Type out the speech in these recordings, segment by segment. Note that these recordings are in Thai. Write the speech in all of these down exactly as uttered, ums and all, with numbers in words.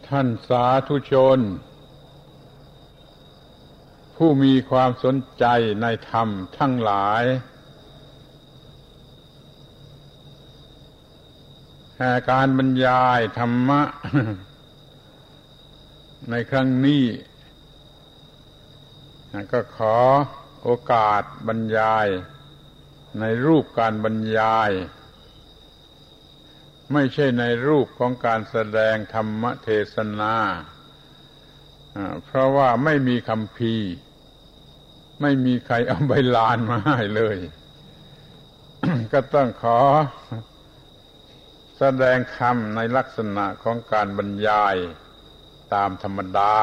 ท่านสาธุชนผู้มีความสนใจในธรรมทั้งหลายแห่การบรรยายธรรมะในครั้งนี้ก็ขอโอกาสบรรยายในรูปการบรรยายไม่ใช่ในรูปของการแสดงธรรมเทศนาเพราะว่าไม่มีคัมภีร์ไม่มีใครเอาใบลานมาให้เลย ก็ต้องขอแสดงธรรมในลักษณะของการบรรยายตามธรรมดา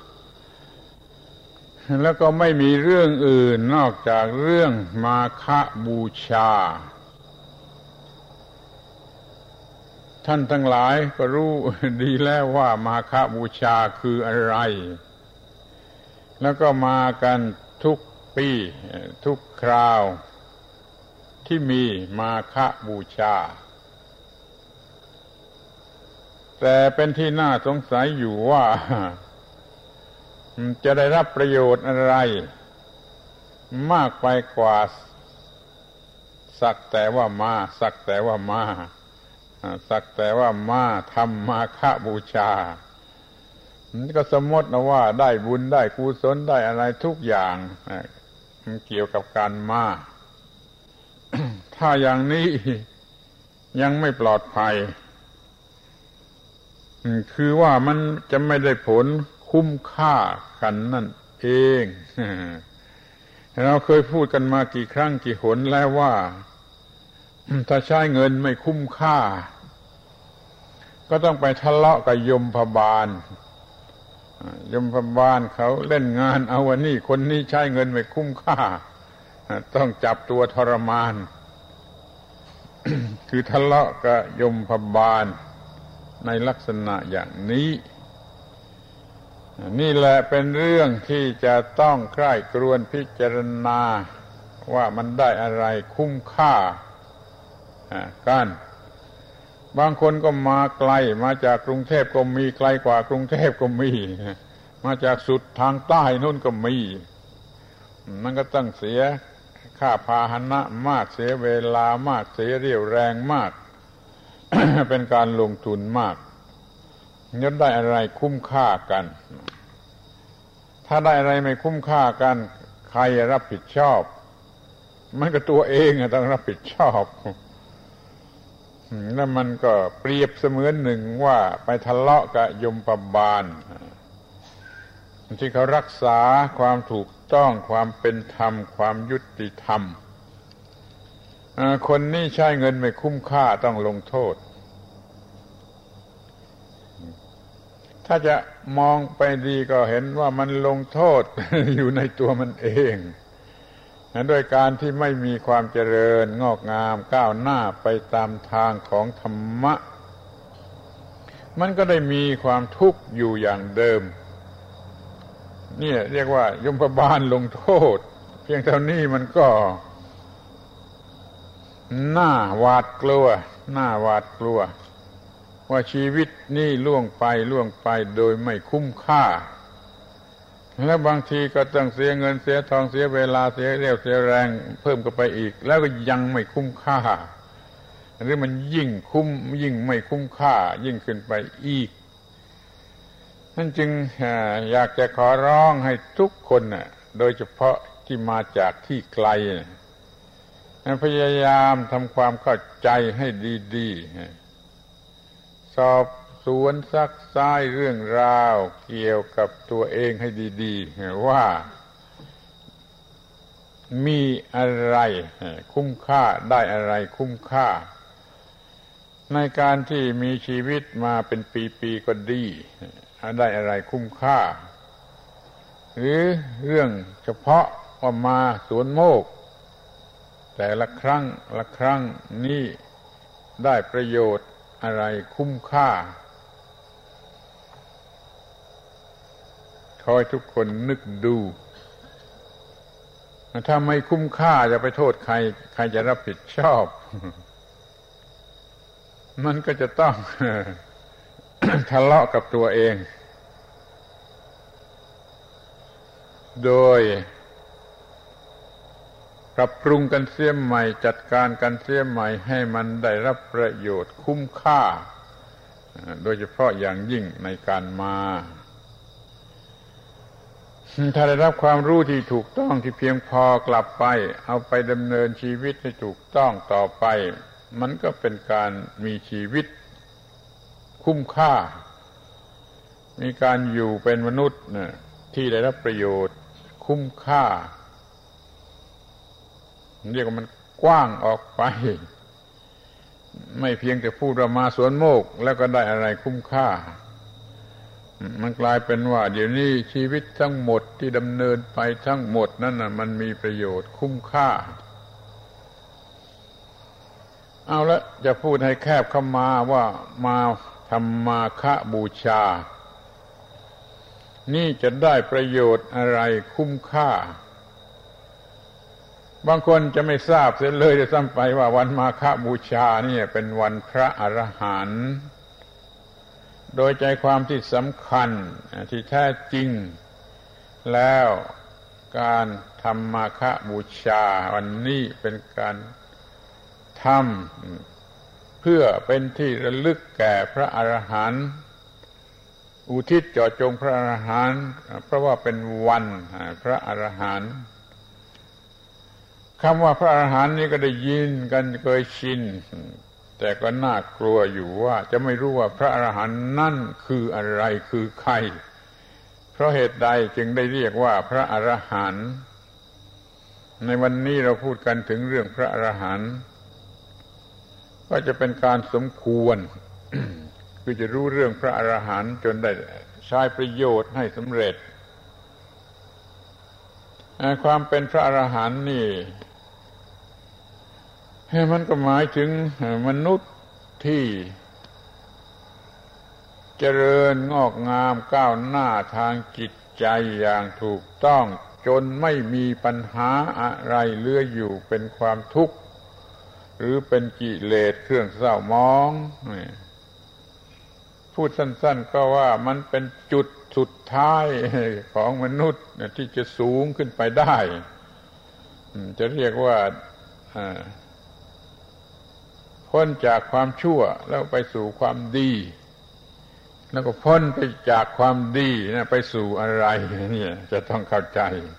แล้วก็ไม่มีเรื่องอื่นนอกจากเรื่องมาฆบูชาท่านทั้งหลายก็รู้ดีแล้วว่ามาฆบูชาคืออะไรแล้วก็มากันทุกปีทุกคราวที่มีมาฆบูชาแต่เป็นที่น่าสงสัยอยู่ว่าจะได้รับประโยชน์อะไรมากไปกว่าสักแต่ว่ามาสักแต่ว่ามาสักแต่ว่ามาทำมาฆบูชาก็สมมตินะว่าได้บุญได้กุศลได้อะไรทุกอย่างมันเกี่ยวกับการมาถ้าอย่างนี้ยังไม่ปลอดภัยคือว่ามันจะไม่ได้ผลคุ้มค่ากันนั่นเองเราเคยพูดกันมากี่ครั้งกี่หนแล้วว่าถ้าใช้เงินไม่คุ้มค่าก็ต้องไปทะเลาะกับยมพบาลยมพบาลเขาเล่นงานเอาวันนี้คนนี้ใช้เงินไม่คุ้มค่าต้องจับตัวทรมาน คือทะเลาะกับยมพบาลในลักษณะอย่างนี้นี่แหละเป็นเรื่องที่จะต้องใคร่ครวญพิจารณาว่ามันได้อะไรคุ้มค่ากันบางคนก็มาไกลมาจากกรุงเทพก็มีไกลกว่ากรุงเทพก็มีมาจากสุดทางใต้นู่นก็มีมันก็ต้องเสียค่าพาหนะมากเสียเวลามากเสียเรี่ยวแรงมาก เป็นการลงทุนมากจะได้อะไรคุ้มค่ากันถ้าได้อะไรไม่คุ้มค่ากันใครรับผิดชอบมันก็ตัวเองต้องรับผิดชอบแล้วมันก็เปรียบเสมือนหนึ่งว่าไปทะเลาะกับยมบาลที่เขารักษาความถูกต้องความเป็นธรรมความยุติธรรมคนนี้ใช้เงินไม่คุ้มค่าต้องลงโทษถ้าจะมองไปดีก็เห็นว่ามันลงโทษ อยู่ในตัวมันเองด้วยการที่ไม่มีความเจริญงอกงามก้าวหน้าไปตามทางของธรรมะมันก็ได้มีความทุกข์อยู่อย่างเดิมนี่เรียกว่ายมบาลลงโทษเพียงเท่านี้มันก็น่าหวาดกลัวน่าหวาดกลัวว่าชีวิตนี่ล่วงไปล่วงไปโดยไม่คุ้มค่าแล้วบางทีก็ต้องเสียเงินเสียทองเสียเวลาเสียเรี่ยวเสียแรงเพิ่มเข้าไปอีกแล้วก็ยังไม่คุ้มค่าหรือมันยิ่งคุ้มยิ่งไม่คุ้มค่ายิ่งขึ้นไปอีกนั่นจึงอยากจะขอร้องให้ทุกคนน่ะโดยเฉพาะที่มาจากที่ไกลพยายามทำความเข้าใจให้ดีๆสอบสวนซักซ้ายเรื่องราวเกี่ยวกับตัวเองให้ดีๆว่ามีอะไรคุ้มค่าได้อะไรคุ้มค่าในการที่มีชีวิตมาเป็นปีๆก็ดีได้อะไรคุ้มค่าหรือเรื่องเฉพาะว่ามาสวนโมกแต่ละครั้งละครั้งนี่ได้ประโยชน์อะไรคุ้มค่าขอให้ทุกคนนึกดูถ้าไม่คุ้มค่าจะไปโทษใครใครจะรับผิดชอบ มันก็จะต้องทะเลาะกับตัวเองโดยปรับปรุงกันเสียใหม่จัดการกันเสียใหม่ให้มันได้รับประโยชน์คุ้มค่าโดยเฉพาะอย่างยิ่งในการมาถ้าได้รับความรู้ที่ถูกต้องที่เพียงพอกลับไปเอาไปดำเนินชีวิตให้ถูกต้องต่อไปมันก็เป็นการมีชีวิตคุ้มค่ามีการอยู่เป็นมนุษย์ที่ได้รับประโยชน์คุ้มค่าเรียกว่ามันกว้างออกไปไม่เพียงแต่พูดว่ามาสวนโมกแล้วก็ได้อะไรคุ้มค่ามันกลายเป็นว่าเดี๋ยวนี้ชีวิตทั้งหมดที่ดำเนินไปทั้งหมดนั่นน่ะมันมีประโยชน์คุ้มค่าเอาละจะพูดให้แคบเข้ามาว่ามาทำมาฆบูชานี่จะได้ประโยชน์อะไรคุ้มค่าบางคนจะไม่ทราบเสียเลยจะซ้ำไปว่าวันมาฆบูชานี่เป็นวันพระอรหันต์โดยใจความที่สำคัญที่แท้จริงแล้วการทำมาฆบูชาวันนี้เป็นการทำเพื่อเป็นที่ระลึกแก่พระอรหันต์อุทิศเจาะจงพระอรหันต์เพราะว่าเป็นวันพระอรหันต์คำว่าพระอรหันต์นี้ก็ได้ยินกันเคยชินแต่ก็น่ากลัวอยู่ว่าจะไม่รู้ว่าพระอรหันต์นั่นคืออะไรคือใครเพราะเหตุใดจึงได้เรียกว่าพระอรหันต์ในวันนี้เราพูดกันถึงเรื่องพระอรหันต์ก็จะเป็นการสมควร คือจะรู้เรื่องพระอรหันต์จนได้ใช้ประโยชน์ให้สำเร็จความเป็นพระอรหันต์นี่มันก็หมายถึงมนุษย์ที่เจริญงอกงามก้าวหน้าทางจิตใจอย่างถูกต้องจนไม่มีปัญหาอะไรเหลืออยู่เป็นความทุกข์หรือเป็นกิเลสเครื่องเศร้าหมองพูดสั้นๆก็ว่ามันเป็นจุดสุดท้ายของมนุษย์ที่จะสูงขึ้นไปได้จะเรียกว่าพ้นจากความชั่วแล้วไปสู่ความดีแล้วก็พ้นไปจากความดีนะไปสู่อะไรเนี่ยจะต้องเข้าใจ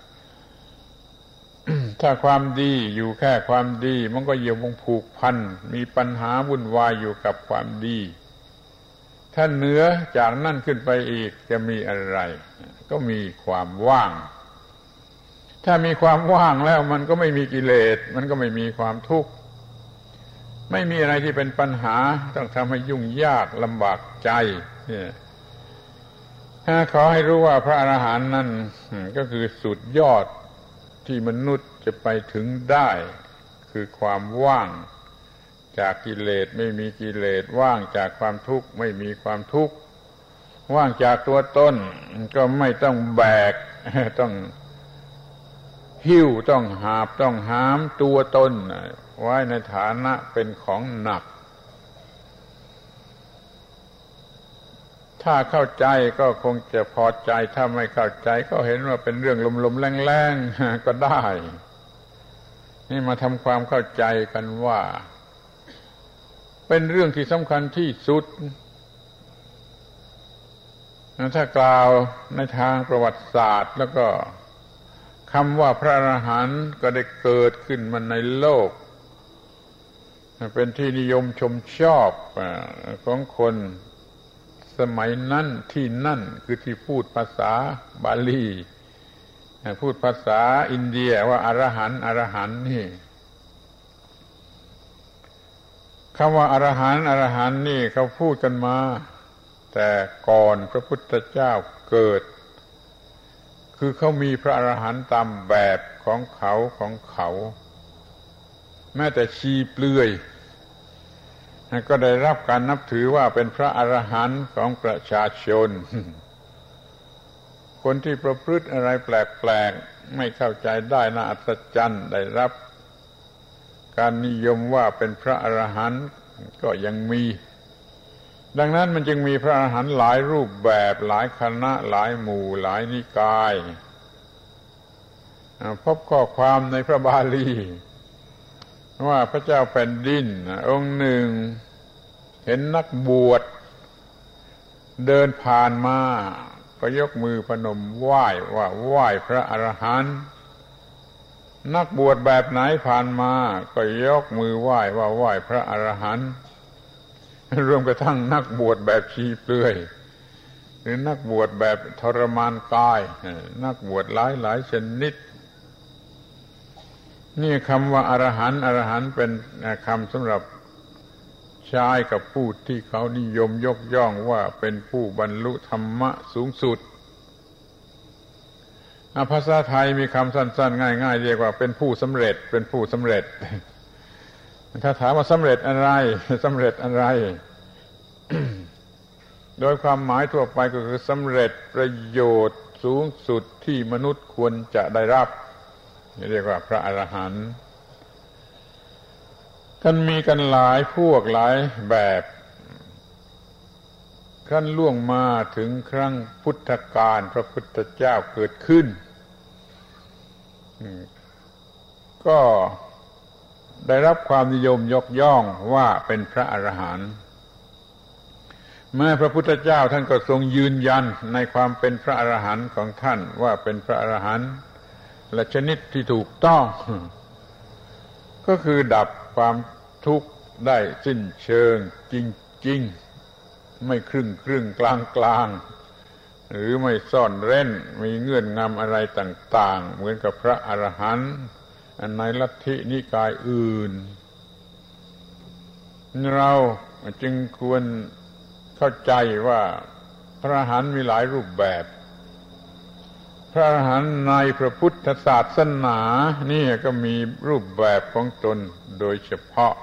ถ้าความดีอยู่แค่ความดีมันก็เหี่ยววงผูกพันมีปัญหาวุ่นวายอยู่กับความดีถ้าเหนือจากนั่นขึ้นไปอีกจะมีอะไรก็มีความว่างถ้ามีความว่างแล้วมันก็ไม่มีกิเลสมันก็ไม่มีความทุกข์ไม่มีอะไรที่เป็นปัญหาต้องทำให้ยุ่งยากลำบากใจเนี่ยขอให้รู้ว่าพระอรหันต์นั่นก็คือสุดยอดที่มนุษย์จะไปถึงได้คือความว่างจากกิเลสไม่มีกิเลสว่างจากความทุกข์ไม่มีความทุกข์ว่างจากตัวตนก็ไม่ต้องแบกต้องหิ้วต้องหาบต้องหามตัวตนไว้ในฐานะเป็นของหนักถ้าเข้าใจก็คงจะพอใจถ้าไม่เข้าใจก็เห็นว่าเป็นเรื่องลมๆแรงๆก็ได้นี่มาทำความเข้าใจกันว่าเป็นเรื่องที่สำคัญที่สุดถ้ากล่าวในทางประวัติศาสตร์แล้วก็คำว่าพระอรหันต์ก็ได้เกิดขึ้นมาในโลกเป็นที่นิยมชมชอบของคนสมัยนั้นที่นั่นคือที่พูดภาษาบาลีพูดภาษาอินเดียว่าอรหันต์อรหันต์นี่คำว่าอรหันต์อรหันต์นี่เขาพูดกันมาแต่ก่อนพระพุทธเจ้าเกิดคือเขามีพระอรหันต์ตามแบบของเขาของเขาแม้แต่ชีเปลือยก็ได้รับการนับถือว่าเป็นพระอรหันต์ของประชาชนคนที่ประพฤติอะไรแปลกๆไม่เข้าใจได้น่าอัศจรรย์ได้รับการนิยมว่าเป็นพระอรหันต์ก็ยังมีดังนั้นมันจึงมีพระอรหันต์หลายรูปแบบหลายคณะหลายหมู่หลายนิกายพบข้อความในพระบาลีว่าพระเจ้าแผ่นดินองค์หนึ่งเห็นนักบวชเดินผ่านมาก็ยกมือพนมไหว้ว่าไหว้พระอรหันต์นักบวชแบบไหนผ่านมาก็ยกมือไหว้ว่าไหว้พระอรหันต์รวมกระทั่งนักบวชแบบชีเปลือยหรือนักบวชแบบทรมานกายนักบวชหลายหลายชนิดนี่คำว่าอรหันต์อรหันต์เป็นคำสำหรับใช้กับผู้ที่เขานิยมยกย่องว่าเป็นผู้บรรลุธรรมะสูงสุดภาษาไทยมีคำสั้นๆง่ายๆเรียกว่าเป็นผู้สำเร็จเป็นผู้สำเร็จถ้าถามว่าสำเร็จอะไรสำเร็จอะไร โดยความหมายทั่วไปก็คือสำเร็จประโยชน์สูงสุดที่มนุษย์ควรจะได้รับเรียกว่าพระอรหันต์กันมีกันหลายพวกหลายแบบขั้นล่วงมาถึงครั้งพุทธกาลพระพุทธเจ้าเกิดขึ้นก็ได้รับความนิยมยกย่องว่าเป็นพระอรหันต์แม้พระพุทธเจ้าท่านก็ทรงยืนยันในความเป็นพระอรหันต์ของท่านว่าเป็นพระอรหันต์และชนิดที่ถูกต้องก็คือดับความทุกข์ได้สิ้นเชิงจริงๆไม่ครึ่งครึ่งกลางกลางหรือไม่ซ่อนเร้นมีเงื่อนงำอะไรต่างๆเหมือนกับพระอรหันต์ในลัทธินิกายอื่นเราจึงควรเข้าใจว่าพระอรหันต์มีหลายรูปแบบพระอรหันต์ในพระพุทธศาสนานี่ก็มีรูปแบบของตนโดยเฉพาะ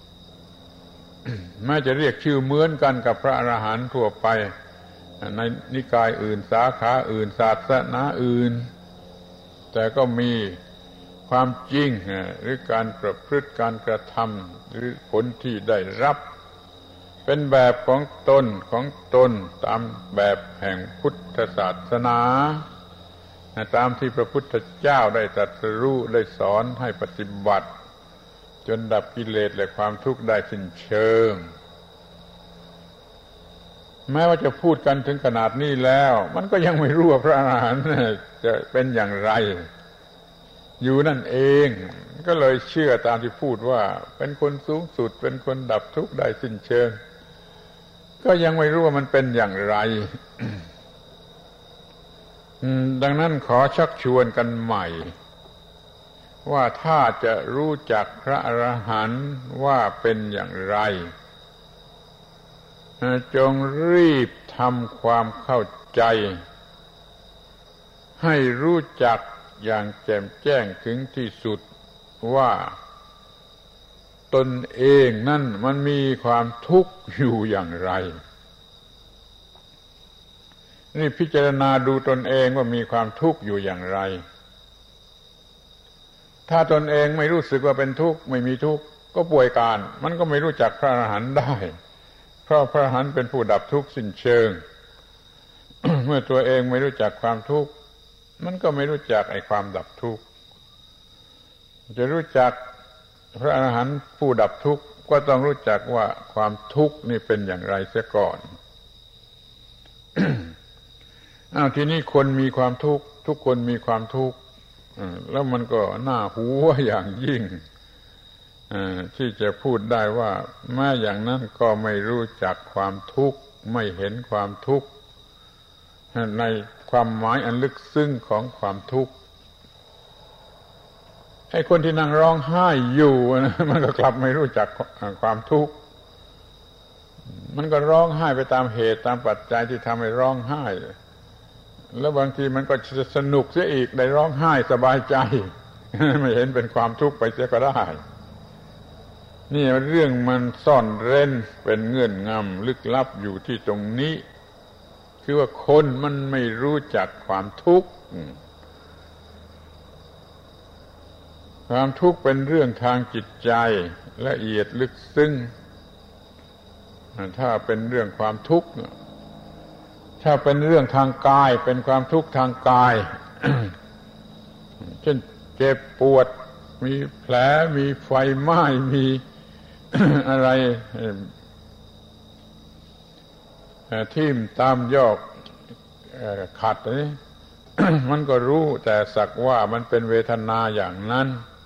แม้จะเรียกชื่อเหมือนกันกับพระอรหันต์ทั่วไปในนิกายอื่นสาขาอื่นศาสนาอื่นแต่ก็มีความจริงหรือการประพฤติการกระทำหรือผลที่ได้รับเป็นแบบของตนของตนตามแบบแห่งพุทธศาสนาตามที่พระพุทธเจ้าได้ตรัสรู้ได้สอนให้ปฏิบัติจนดับกิเลสและความทุกข์ได้สิ้นเชิงแม้ว่าจะพูดกันถึงขนาดนี้แล้วมันก็ยังไม่รู้ว่าพระอรหันต์จะเป็นอย่างไรอยู่นั่นเองก็เลยเชื่อตามที่พูดว่าเป็นคนสูงสุดเป็นคนดับทุกข์ได้สิ้นเชิงก็ยังไม่รู้ว่ามันเป็นอย่างไร ดังนั้นขอชักชวนกันใหม่ว่าถ้าจะรู้จักพระอรหันต์ว่าเป็นอย่างไรจงรีบทำความเข้าใจให้รู้จักอย่างแจ่มแจ้งถึงที่สุดว่าตนเองนั่นมันมีความทุกข์อยู่อย่างไรนี่พิจารณาดูตนเองว่ามีความทุกข์อยู่อย่างไรถ้าตนเองไม่รู้สึกว่าเป็นทุกข์ไม่มีทุกข์ก็ป่วยการมันก็ไม่รู้จักพระอรหันต์ได้เพราะพระอรหันต์เป็นผู้ดับทุกข์สิ้นเชิง เมื่อตัวเองไม่รู้จักความทุกข์มันก็ไม่รู้จักไอ้ความดับทุกข์จะรู้จักพระอรหันต์ผู้ดับทุกข์ก็ต้องรู้จักว่าความทุกข์นี่เป็นอย่างไรเสียก่อน อ้าวทีนี้คนมีความทุกข์ทุกคนมีความทุกข์แล้วมันก็น่าหัวอย่างยิ่งที่จะพูดได้ว่าแม้อย่างนั้นก็ไม่รู้จักความทุกข์ไม่เห็นความทุกข์ในความหมายอันลึกซึ้งของความทุกข์ไอ้คนที่นั่งร้องไห้อยู่นะมันก็กลับไม่รู้จักความทุกข์มันก็ร้องไห้ไปตามเหตุตามปัจจัยที่ทำให้ร้องไห้แล้วบางทีมันก็จะสนุกเสียอีกได้ร้องไห้สบายใจไม่เห็นเป็นความทุกข์ไปเสียก็ได้นี่เรื่องมันซ่อนเร้นเป็นเงื่อนงำลึกลับอยู่ที่ตรงนี้คือว่าคนมันไม่รู้จักความทุกข์ความทุกข์เป็นเรื่องทางจิตใจละเอียดลึกซึ้งถ้าเป็นเรื่องความทุกข์ถ้าเป็นเรื่องทางกายเป็นความทุกข์ทางกาย เช่นเจ็บปวดมีแผลมีไฟไหม้มี อะไรทิ่มตามยอกขัดนี่ มันก็รู้แต่สักว่ามันเป็นเวทนาอย่างนั้น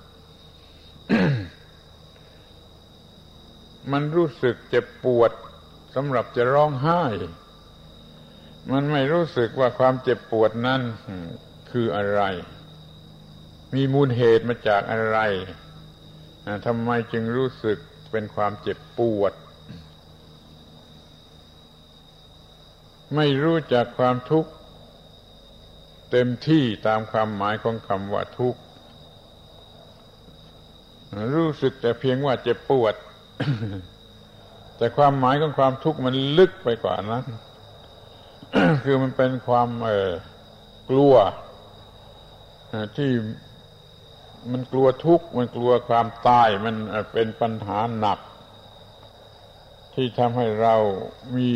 มันรู้สึกเจ็บปวดสำหรับจะร้องไห้มันไม่รู้สึกว่าความเจ็บปวดนั้นคืออะไรมีมูลเหตุมาจากอะไรทำไมจึงรู้สึกเป็นความเจ็บปวดไม่รู้จักความทุกข์เต็มที่ตามความหมายของคำว่าทุกข์รู้สึกแต่เพียงว่าเจ็บปวด แต่ความหมายของความทุกข์มันลึกไปกว่านั้น คือมันเป็นความเอ่อกลัวที่มันกลัวทุกข์มันกลัวความตายมันเป็นปัญหาหนักที่ทำให้เรามี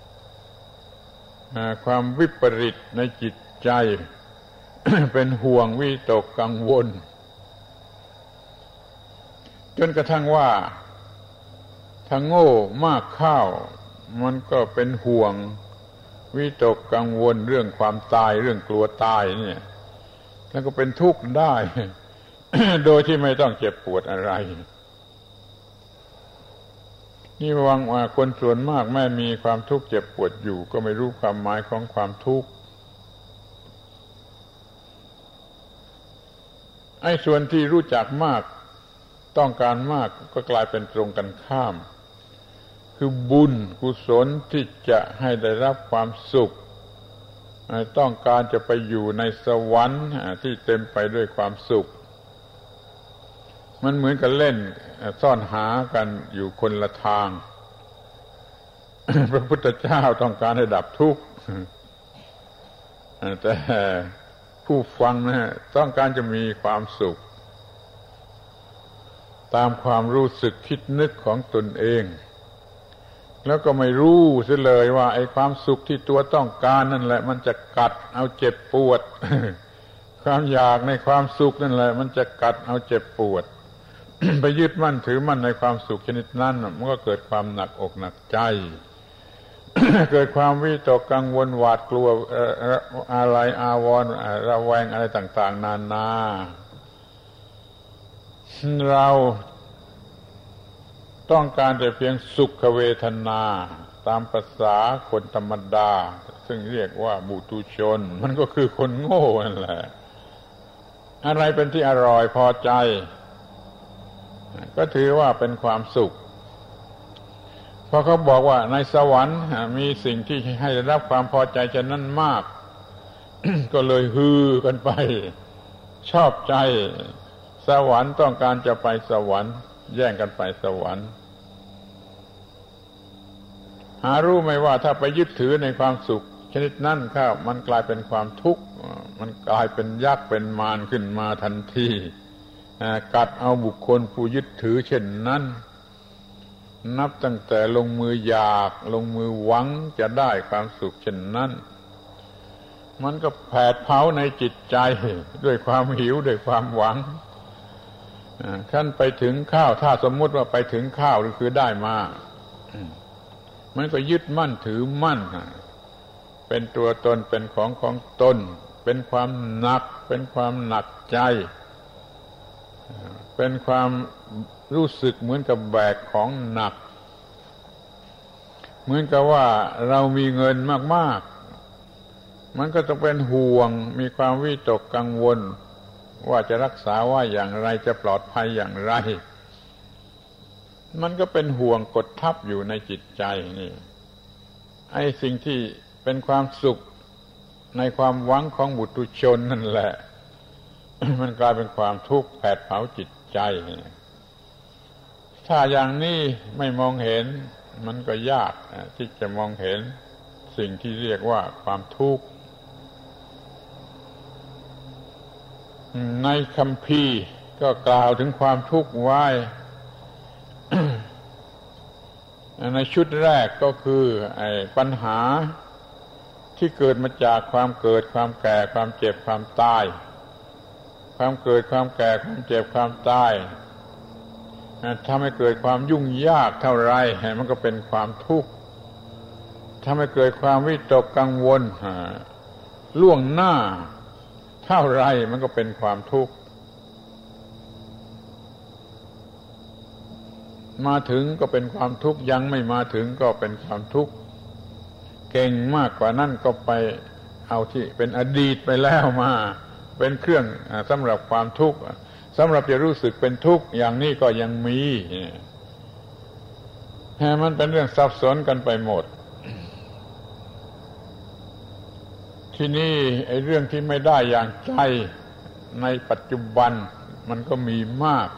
ความวิปริตในจิตใจ เป็นห่วงวิตกกังวลจนกระทั่งว่าถ้าโง่มากเข้ามันก็เป็นห่วงวิตกกังวลเรื่องความตายเรื่องกลัวตายเนี่ยแล้วก็เป็นทุกข์ได้ โดยที่ไม่ต้องเจ็บปวดอะไรนี่ระวังว่าคนส่วนมากแม้มีความทุกข์เจ็บปวดอยู่ก็ไม่รู้ความหมายของความทุกข์ไอ้ส่วนที่รู้จักมากต้องการมากก็กลายเป็นตรงกันข้ามคือบุญกุศลที่จะให้ได้รับความสุขต้องการจะไปอยู่ในสวรรค์ที่เต็มไปด้วยความสุขมันเหมือนกับเล่นซ่อนหากันอยู่คนละทาง พระพุทธเจ้าต้องการให้ดับทุกข์แต่ผู้ฟังนะต้องการจะมีความสุขตามความรู้สึกคิดนึกของตนเองแล้วก็ไม่รู้เสียเลยว่าไอ้ความสุขที่ตัวต้องการนั่นแหละมันจะกัดเอาเจ็บปวด ความอยากในความสุขนั่นแหละมันจะกัดเอาเจ็บปวด ไปยึดมั่นถือมั่นในความสุขชนิดนั้นมันก็เกิดความหนักอกหนักใจ เกิดความวิตกกังวลหวาดกลัวอะไรอาวรณ์ระแวงอะไรต่างๆนานาเราต้องการแต่เพียงสุขเวทนาตามภาษาคนธรรมดาซึ่งเรียกว่าบุตุชนมันก็คือคนโง่นั่นแหละอะไรเป็นที่อร่อยพอใจก็ถือว่าเป็นความสุขพอเขาบอกว่าในสวรรค์มีสิ่งที่ให้ได้รับความพอใจฉะนั้นมาก ก็เลยฮือกันไปชอบใจสวรรค์ต้องการจะไปสวรรค์แย่งกันไปสวรรค์หารู้ไหมว่าถ้าไปยึดถือในความสุขชนิดนั้นข้ามันกลายเป็นความทุกข์มันกลายเป็นยักษ์เป็นมารขึ้นมาทันทีกัดเอาบุคคลผู้ยึดถือเช่นนั้นนับตั้งแต่ลงมืออยากลงมือหวังจะได้ความสุขเช่นนั้นมันก็แผดเผาในจิตใจด้วยความหิวด้วยความหวังขั้นไปถึงข้าวถ้าสมมุติว่าไปถึงข้าวหรือคือได้มามันก็ยึดมั่นถือมั่นเป็นตัวตนเป็นของของตนเป็นความหนักเป็นความหนักใจเป็นความรู้สึกเหมือนกับแบกของหนักเหมือนกับว่าเรามีเงินมากๆมันก็ต้องเป็นห่วงมีความวิตกกังวลว่าจะรักษาว่าอย่างไรจะปลอดภัยอย่างไรมันก็เป็นห่วงกดทับอยู่ในจิตใจนี่ไอ้สิ่งที่เป็นความสุขในความหวังของบุตุชนนั่นแหละ มันกลายเป็นความทุกข์แผดเผาจิตใจถ้าอย่างนี้ไม่มองเห็นมันก็ยากที่จะมองเห็นสิ่งที่เรียกว่าความทุกข์ในคัมภีร์ก็กล่าวถึงความทุกข์ไว้ วในชุดแรกก็คือไอ้ปัญหาที่เกิดมาจากความเกิดความแก่ความเจ็บความตายความเกิดความแก่ความเจ็บความตายถ้าไม่เกิดความยุ่งยากเท่าไรมันก็เป็นความทุกข์ถ้าไม่เกิดความวิตกกังวลล่วงหน้าเท่าไรมันก็เป็นความทุกข์มาถึงก็เป็นความทุกข์ยังไม่มาถึงก็เป็นความทุกข์เก่งมากกว่านั้นก็ไปเอาที่เป็นอดีตไปแล้วมาเป็นเครื่องสำหรับความทุกข์สำหรับจะรู้สึกเป็นทุกข์อย่างนี้ก็ยังมีมันเป็นเรื่องซับซ้อนกันไปหมดที่นี่ไอ้เรื่องที่ไม่ได้อย่างใจในปัจจุบันมันก็มีมาก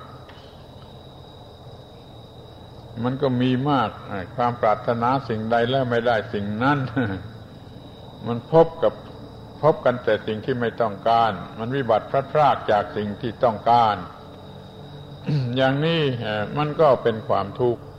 มันก็มีมากความปรารถนาสิ่งใดแล้วไม่ได้สิ่งนั้นมันพบกับพบกันแต่สิ่งที่ไม่ต้องการมันวิบัติพลัดพรากจากสิ่งที่ต้องการ อย่างนี้มันก็เป็นความทุกข์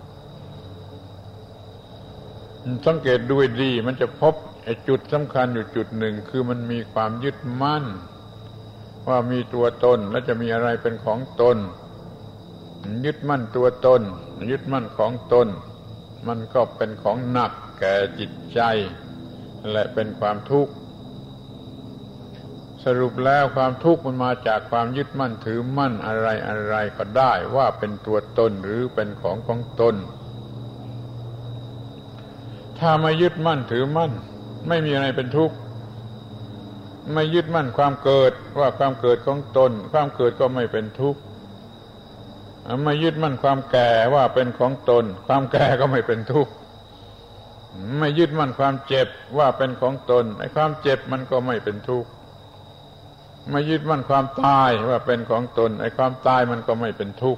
สังเกตดูดีมันจะพบไอ้จุดสำคัญอยู่จุดหนึ่งคือมันมีความยึดมั่นว่ามีตัวตนและจะมีอะไรเป็นของตนยึดมั่นตัวตนยึดมั่นของตนมันก็เป็นของหนักแก่จิตใจและเป็นความทุกข์สรุปแล้วความทุกข์มันมาจากความยึดมั่นถือมั่นอะไรอะไรก็ได้ว่าเป็นตัวตนหรือเป็นของของตนถ้าไม่ยึดมั่นถือมั่นไม่มีอะไรเป็นทุกข์ไม่ยึดมั่นความเกิดว่าความเกิดของตนความเกิดก็ไม่เป็นทุกข์ไม่ยึดมั่นความแก่ว่าเป็นของตนความแก่ก็ไม่เป็นทุกข์ไม่ยึดมั่นความเจ็บว่าเป็นของตนไอ้ความเจ็บมันก็ไม่เป็นทุกข์ไม่ยึดมั่นความตายว่าเป็นของตนไอ้ความตายมันก็ไม่เป็นทุกข์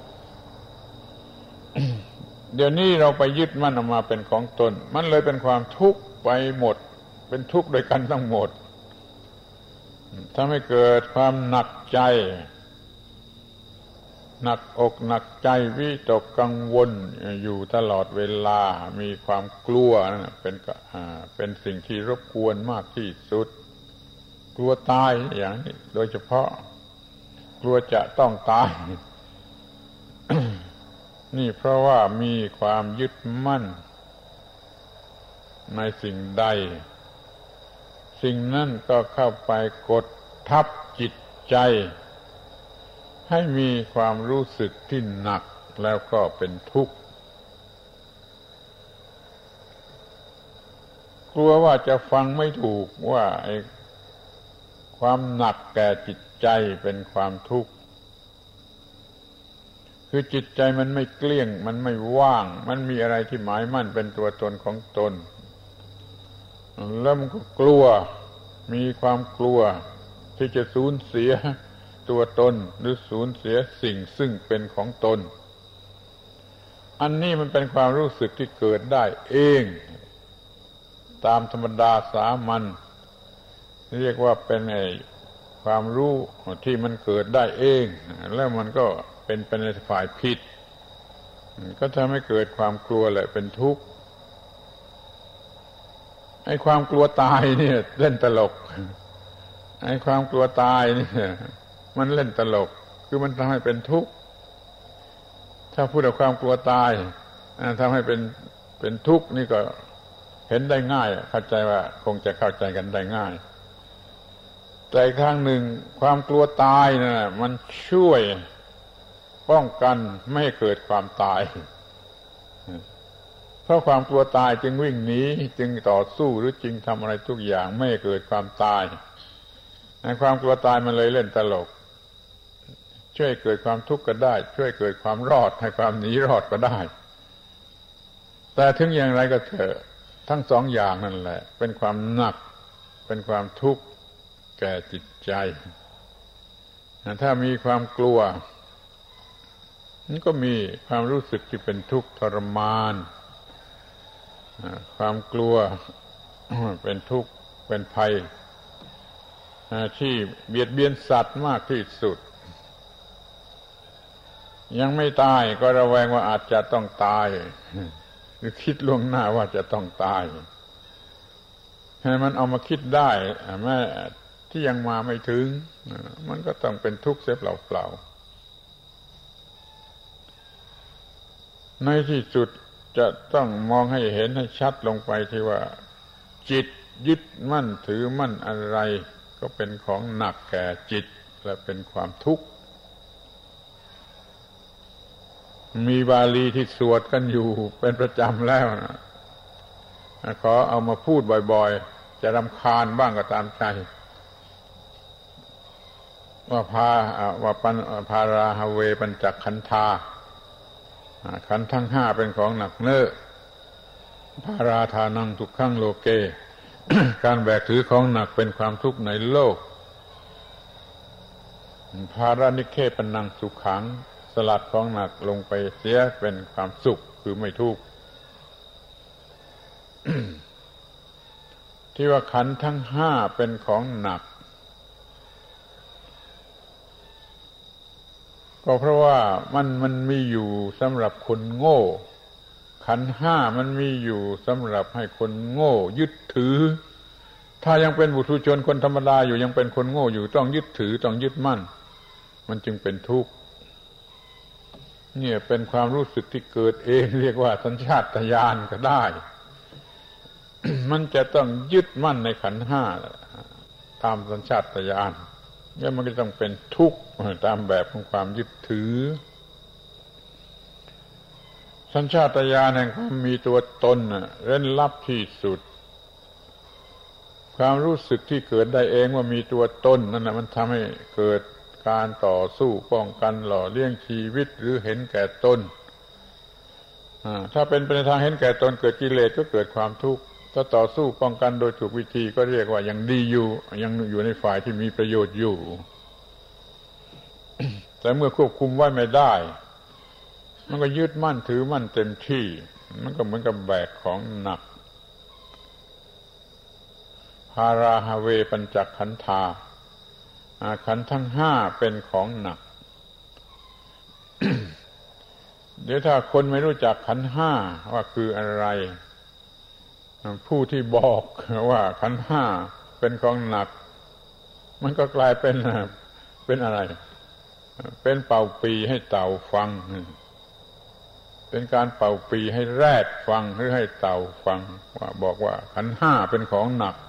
เดี๋ยวนี้เราไปยึดมั่นออกมาเป็นของตนมันเลยเป็นความทุกข์ไปหมดเป็นทุกข์โดยกันทั้งหมดทำให้เกิดความหนักใจหนักอกหนักใจวิตกกังวลอยู่ตลอดเวลามีความกลัวนั่นเป็นเป็นสิ่งที่รบกวนมากที่สุดกลัวตายอย่างนี้โดยเฉพาะกลัวจะต้องตาย นี่เพราะว่ามีความยึดมั่นในสิ่งใดสิ่งนั้นก็เข้าไปกดทับจิตใจให้มีความรู้สึกที่หนักแล้วก็เป็นทุกข์กลัวว่าจะฟังไม่ถูกว่าไอ้ความหนักแก่จิตใจเป็นความทุกข์คือจิตใจมันไม่เกลี้ยงมันไม่ว่างมันมีอะไรที่หมายมั่นเป็นตัวตนของตนแล้วมันก็กลัวมีความกลัวที่จะสูญเสียตัวตนหรือสูญเสียสิ่งซึ่งเป็นของตนอันนี้มันเป็นความรู้สึกที่เกิดได้เองตามธรรมดาสามัญเรียกว่าเป็นไอ้ความรู้ที่มันเกิดได้เองแล้วมันก็เป็นไปในฝ่ายผิดก็ทำให้เกิดความกลัวและเป็นทุกข์ไอ้ความกลัวตายเนี่ยเล่นตลกไอ้ความกลัวตายเนี่ยมันเล่นตลกคือมันทำให้เป็นทุกข์ถ้าพูดถึงความกลัวตายทำให้เป็นเป็นทุกข์นี่ก็เห็นได้ง่ายเข้าใจว่าคงจะเข้าใจกันได้ง่ายแต่อีกทางหนึ่งความกลัวตายนะมันช่วยป้องกันไม่ให้เกิดความตายเพราะความกลัวตายจึงวิ่งหนีจึงต่อสู้หรือจึงทำอะไรทุกอย่างไม่ให้เกิดความตายความกลัวตายมันเลยเล่นตลกช่วยเกิดความทุกข์ก็ได้ช่วยเกิดความรอดให้ความหนีรอดก็ได้แต่ถึงอย่างไรก็เถอะทั้งสองอย่างนั่นแหละเป็นความหนักเป็นความทุกข์แก่จิตใจถ้ามีความกลัวมันก็มีความรู้สึกที่เป็นทุกข์ทรมานความกลัวเป็นทุกข์เป็นภัยที่เบียดเบียนสัตว์มากที่สุดยังไม่ตายก็ระแวงว่าอาจจะต้องตายคือคิดล่วงหน้าว่าจะต้องตายให้มันเอามาคิดได้แม้ที่ยังมาไม่ถึงมันก็ต้องเป็นทุกข์เสียเปล่าๆในที่สุดจะต้องมองให้เห็นให้ชัดลงไปที่ว่าจิตยึดมั่นถือมั่นอะไรก็เป็นของหนักแก่จิตและเป็นความทุกข์มีบาลีที่สวดกันอยู่เป็นประจำแล้วนะขอเอามาพูดบ่อยๆจะรำคาญบ้างก็ตามใจว่าพาว่าปันพาราฮเวปัญจขันธาขันธ์ทั้งห้าเป็นของหนักเน้อพาราธานังทุกขังโลเก การแบกถือของหนักเป็นความทุกข์ในโลกภารานิเคปนังสุขังสลัดของหนักลงไปเสียเป็นความสุขคือไม่ทุกข์ ที่ว่าขันธ์ทั้งห้าเป็นของหนักก็เพราะว่ามันมันมีอยู่สำหรับคนโง่ขันธ์ห้ามันมีอยู่สำหรับให้คนโง่ยึดถือถ้ายังเป็นบุถุชนคนธรรมดาอยู่ยังเป็นคนโง่อยู่ต้องยึดถือต้องยึดมั่นมันจึงเป็นทุกข์เนี่ยเป็นความรู้สึกที่เกิดเองเรียกว่าสัญชาตญาณก็ได้ มันจะต้องยึดมั่นในขันธ์ห้าตามสัญชาตญาณแล้วมันก็ต้องเป็นทุกข์ตามแบบของความยึดถือสัญชาตญาณแห่งความมีตัวตนน่ะเร้นลับที่สุดความรู้สึกที่เกิดได้เองว่ามีตัวตนนั่นแหละมันทำให้เกิดการต่อสู้ป้องกันหล่อเลี้ยงชีวิตหรือเห็นแก่ตนถ้าเป็นไปในทางเห็นแก่ตนเกิดกิเลสก็เกิดความทุกข์ถ้าต่อสู้ป้องกันโดยถูกวิธีก็เรียกว่ายังดีอยู่ยังอยู่ในฝ่ายที่มีประโยชน์อยู่ แต่เมื่อควบคุมไว้ไม่ได้มันก็ยึดมั่นถือมั่นเต็มที่มันก็เหมือนกับแบกของหนักภาราฮเวปัญจขันธาขันธ์ทั้งห้าเป็นของหนัก เดี๋ยวถ้าคนไม่รู้จักขันธ์ห้าว่าคืออะไรผู้ที่บอกว่าขันธ์ห้าเป็นของหนักมันก็กลายเป็นเป็นอะไรเป็นเป่าปีให้เต่าฟังเป็นการเป่าปีให้แรดฟังหรือให้เต่าฟังว่าบอกว่าขันธ์ห้าเป็นของหนัก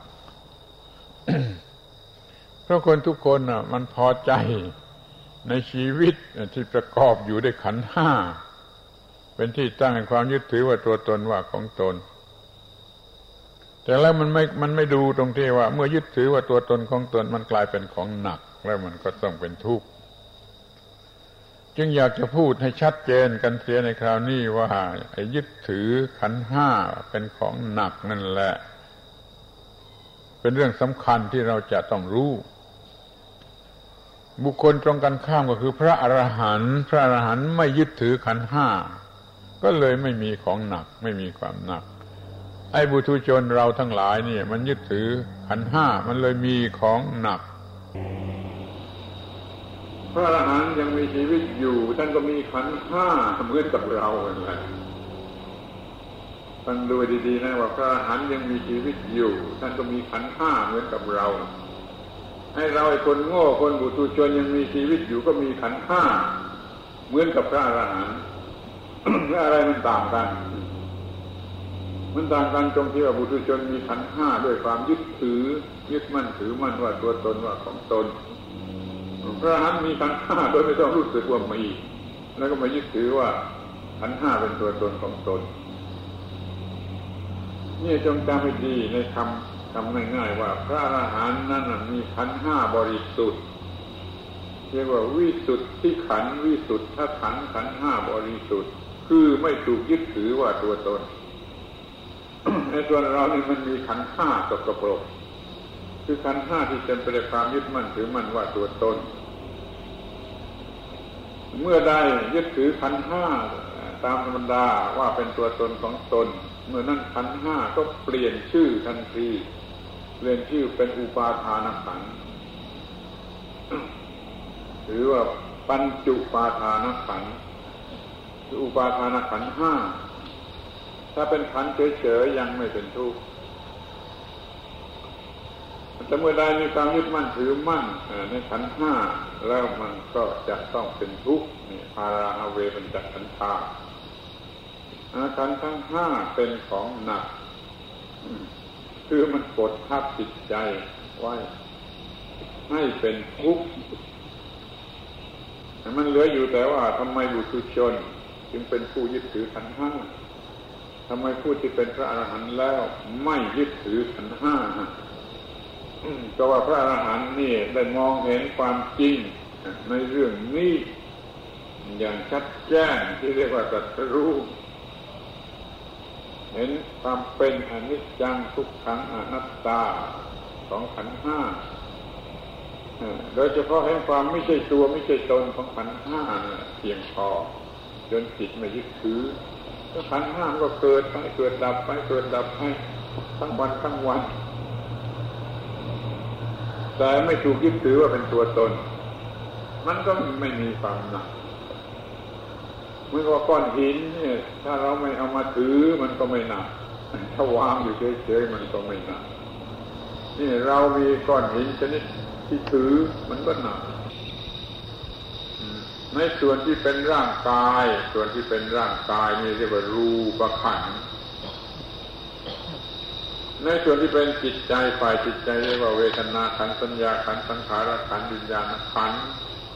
เพราะคนทุกคนน่ะมันพอใจในชีวิตที่ประกอบอยู่ด้วยขันธ์ห้าเป็นที่ตั้งแห่งความยึดถือว่าตัวตนว่าของตนแต่แล้วมันไม่มันไม่ดูตรงที่ว่าเมื่อยึดถือว่าตัวตนของตนมันกลายเป็นของหนักแล้วมันก็ต้องเป็นทุกข์จึงอยากจะพูดให้ชัดเจนกันเสียในคราวนี้ว่าไอ้ยึดถือขันธ์ห้าเป็นของหนักนั่นแหละเป็นเรื่องสำคัญที่เราจะต้องรู้บุคคลตรงกันข้ามก็คือพระอรหันต์พระอรหันต์ไม่ยึดถือขันธ์ห้าก็เลยไม่มีของหนักไม่มีความหนักไอ้บุถุชนเราทั้งหลายนี่มันยึดถือขันธ์ห้ามันเลยมีของหนักพระอรหันต์ยังมีชีวิตอยู่ท่านก็มีขันธ์ห้าเหมือนกับเราเหมือนกันฟังดูดีๆนะว่าพระอรหันต์ยังมีชีวิตอยู่ท่านก็มีขันธ์ห้าเหมือนกับเราให้เราไอ้คนโง่คนบุตุชนยังมีชีวิตอยู่ก็มีขันธ์ห้าเหมือนกับพระอรหันต์ แล้วอะไรมันต่างกันมันต่างกันตรงที่ว่าบุตุชนมีขันธ์ห้าด้วยความยึดถือยึดมั่นถือมั่นว่าตัวตนว่าของตนพระอรหันต์มีขันธ์ห้าโดยไม่ต้องรู้สึกว่ามีแล้วก็มายึดถือว่าขันธ์ห้าเป็นตัวตนของตนนี่จงจำให้ดีในคำคำง่ายๆว่าพระอรหันต์นั้นมีขันธ์ห้าบริสุทธิ์เรียกว่าวิสุทธิขันธ์วิสุทธขันธ์ขันธ์ห้าบริสุทธิ์คือไม่ถูกยึดถือว่าตัวตน ในตัวเรานี่มันมีขันธ์ห้าสกปรกคือขันธ์ห้าที่เต็มไปด้วยความยึดมั่นถือมั่นว่าตัวตนเมื่อได้ยึดถือขันธ์ห้าตามธรรมดาว่าเป็นตัวตนของตนเมื่อนั้นขันธ์ห้าก็เปลี่ยนชื่อทันทีเปลี่ยนชื่อเป็นอุปาทานขันธ์หรือว่าปัญจุปาทานขันธ์คืออุปาทานขันธ์ห้าถ้าเป็นขันธ์เฉยๆยังไม่เป็นทุกข์แต่เมื่อใดมีความยึดมั่นถือมั่นในขันธ์ห้าแล้วมันก็จะต้องเป็นทุกข์นี่ภาราฮาเวปัญจขันธาขันธ์ทั้งห้าเป็นของหนักคือมันกดทับจิตใจไว้ให้เป็นทุกข์มันเหลืออยู่แต่ว่าทำไมบุตุชนจึงเป็นผู้ยึดถือขันธ์ห้าทำไมผู้ที่เป็นพระอรหันต์แล้วไม่ยึดถือขันธ์ห้าก็ว่าพระอรหันต์นี่ได้มองเห็นความจริงในเรื่องนี้อย่างชัดแจ้งที่เรียกว่าตรัสรู้เห็นความเป็นอนิจจังทุกขังอนัตตาของขันธ์ห้าโดยเฉพาะเห็นความไม่ใช่ตัวไม่ใช่ตนของขันธ์ห้าเพียงพอจนจิตไม่ยึดถือแล้วขันธ์ห้าก็เกิดไปเกิดดับไปเกิดดับไปทั้งวันทั้งวันแต่ไม่ถูกยึดถือว่าเป็นตัวตนมันก็ไม่มีความหนักเหมือนกับก้อนหินเนี่ยถ้าเราไม่เอามาถือมันก็ไม่หนักถ้าวางอยู่เฉยๆมันก็ไม่หนักนี่เรามีก้อนหินชนิดที่ถือมันก็หนักในส่วนที่เป็นร่างกายส่วนที่เป็นร่างกายนี่เรียกว่ารูปขันธ์ในส่วนที่เป็นจิตใจฝ่ายจิตใจเรียกว่าเวทนาขันธ์สัญญาขันธ์สังขารขันธ์วิญญาณขันธ์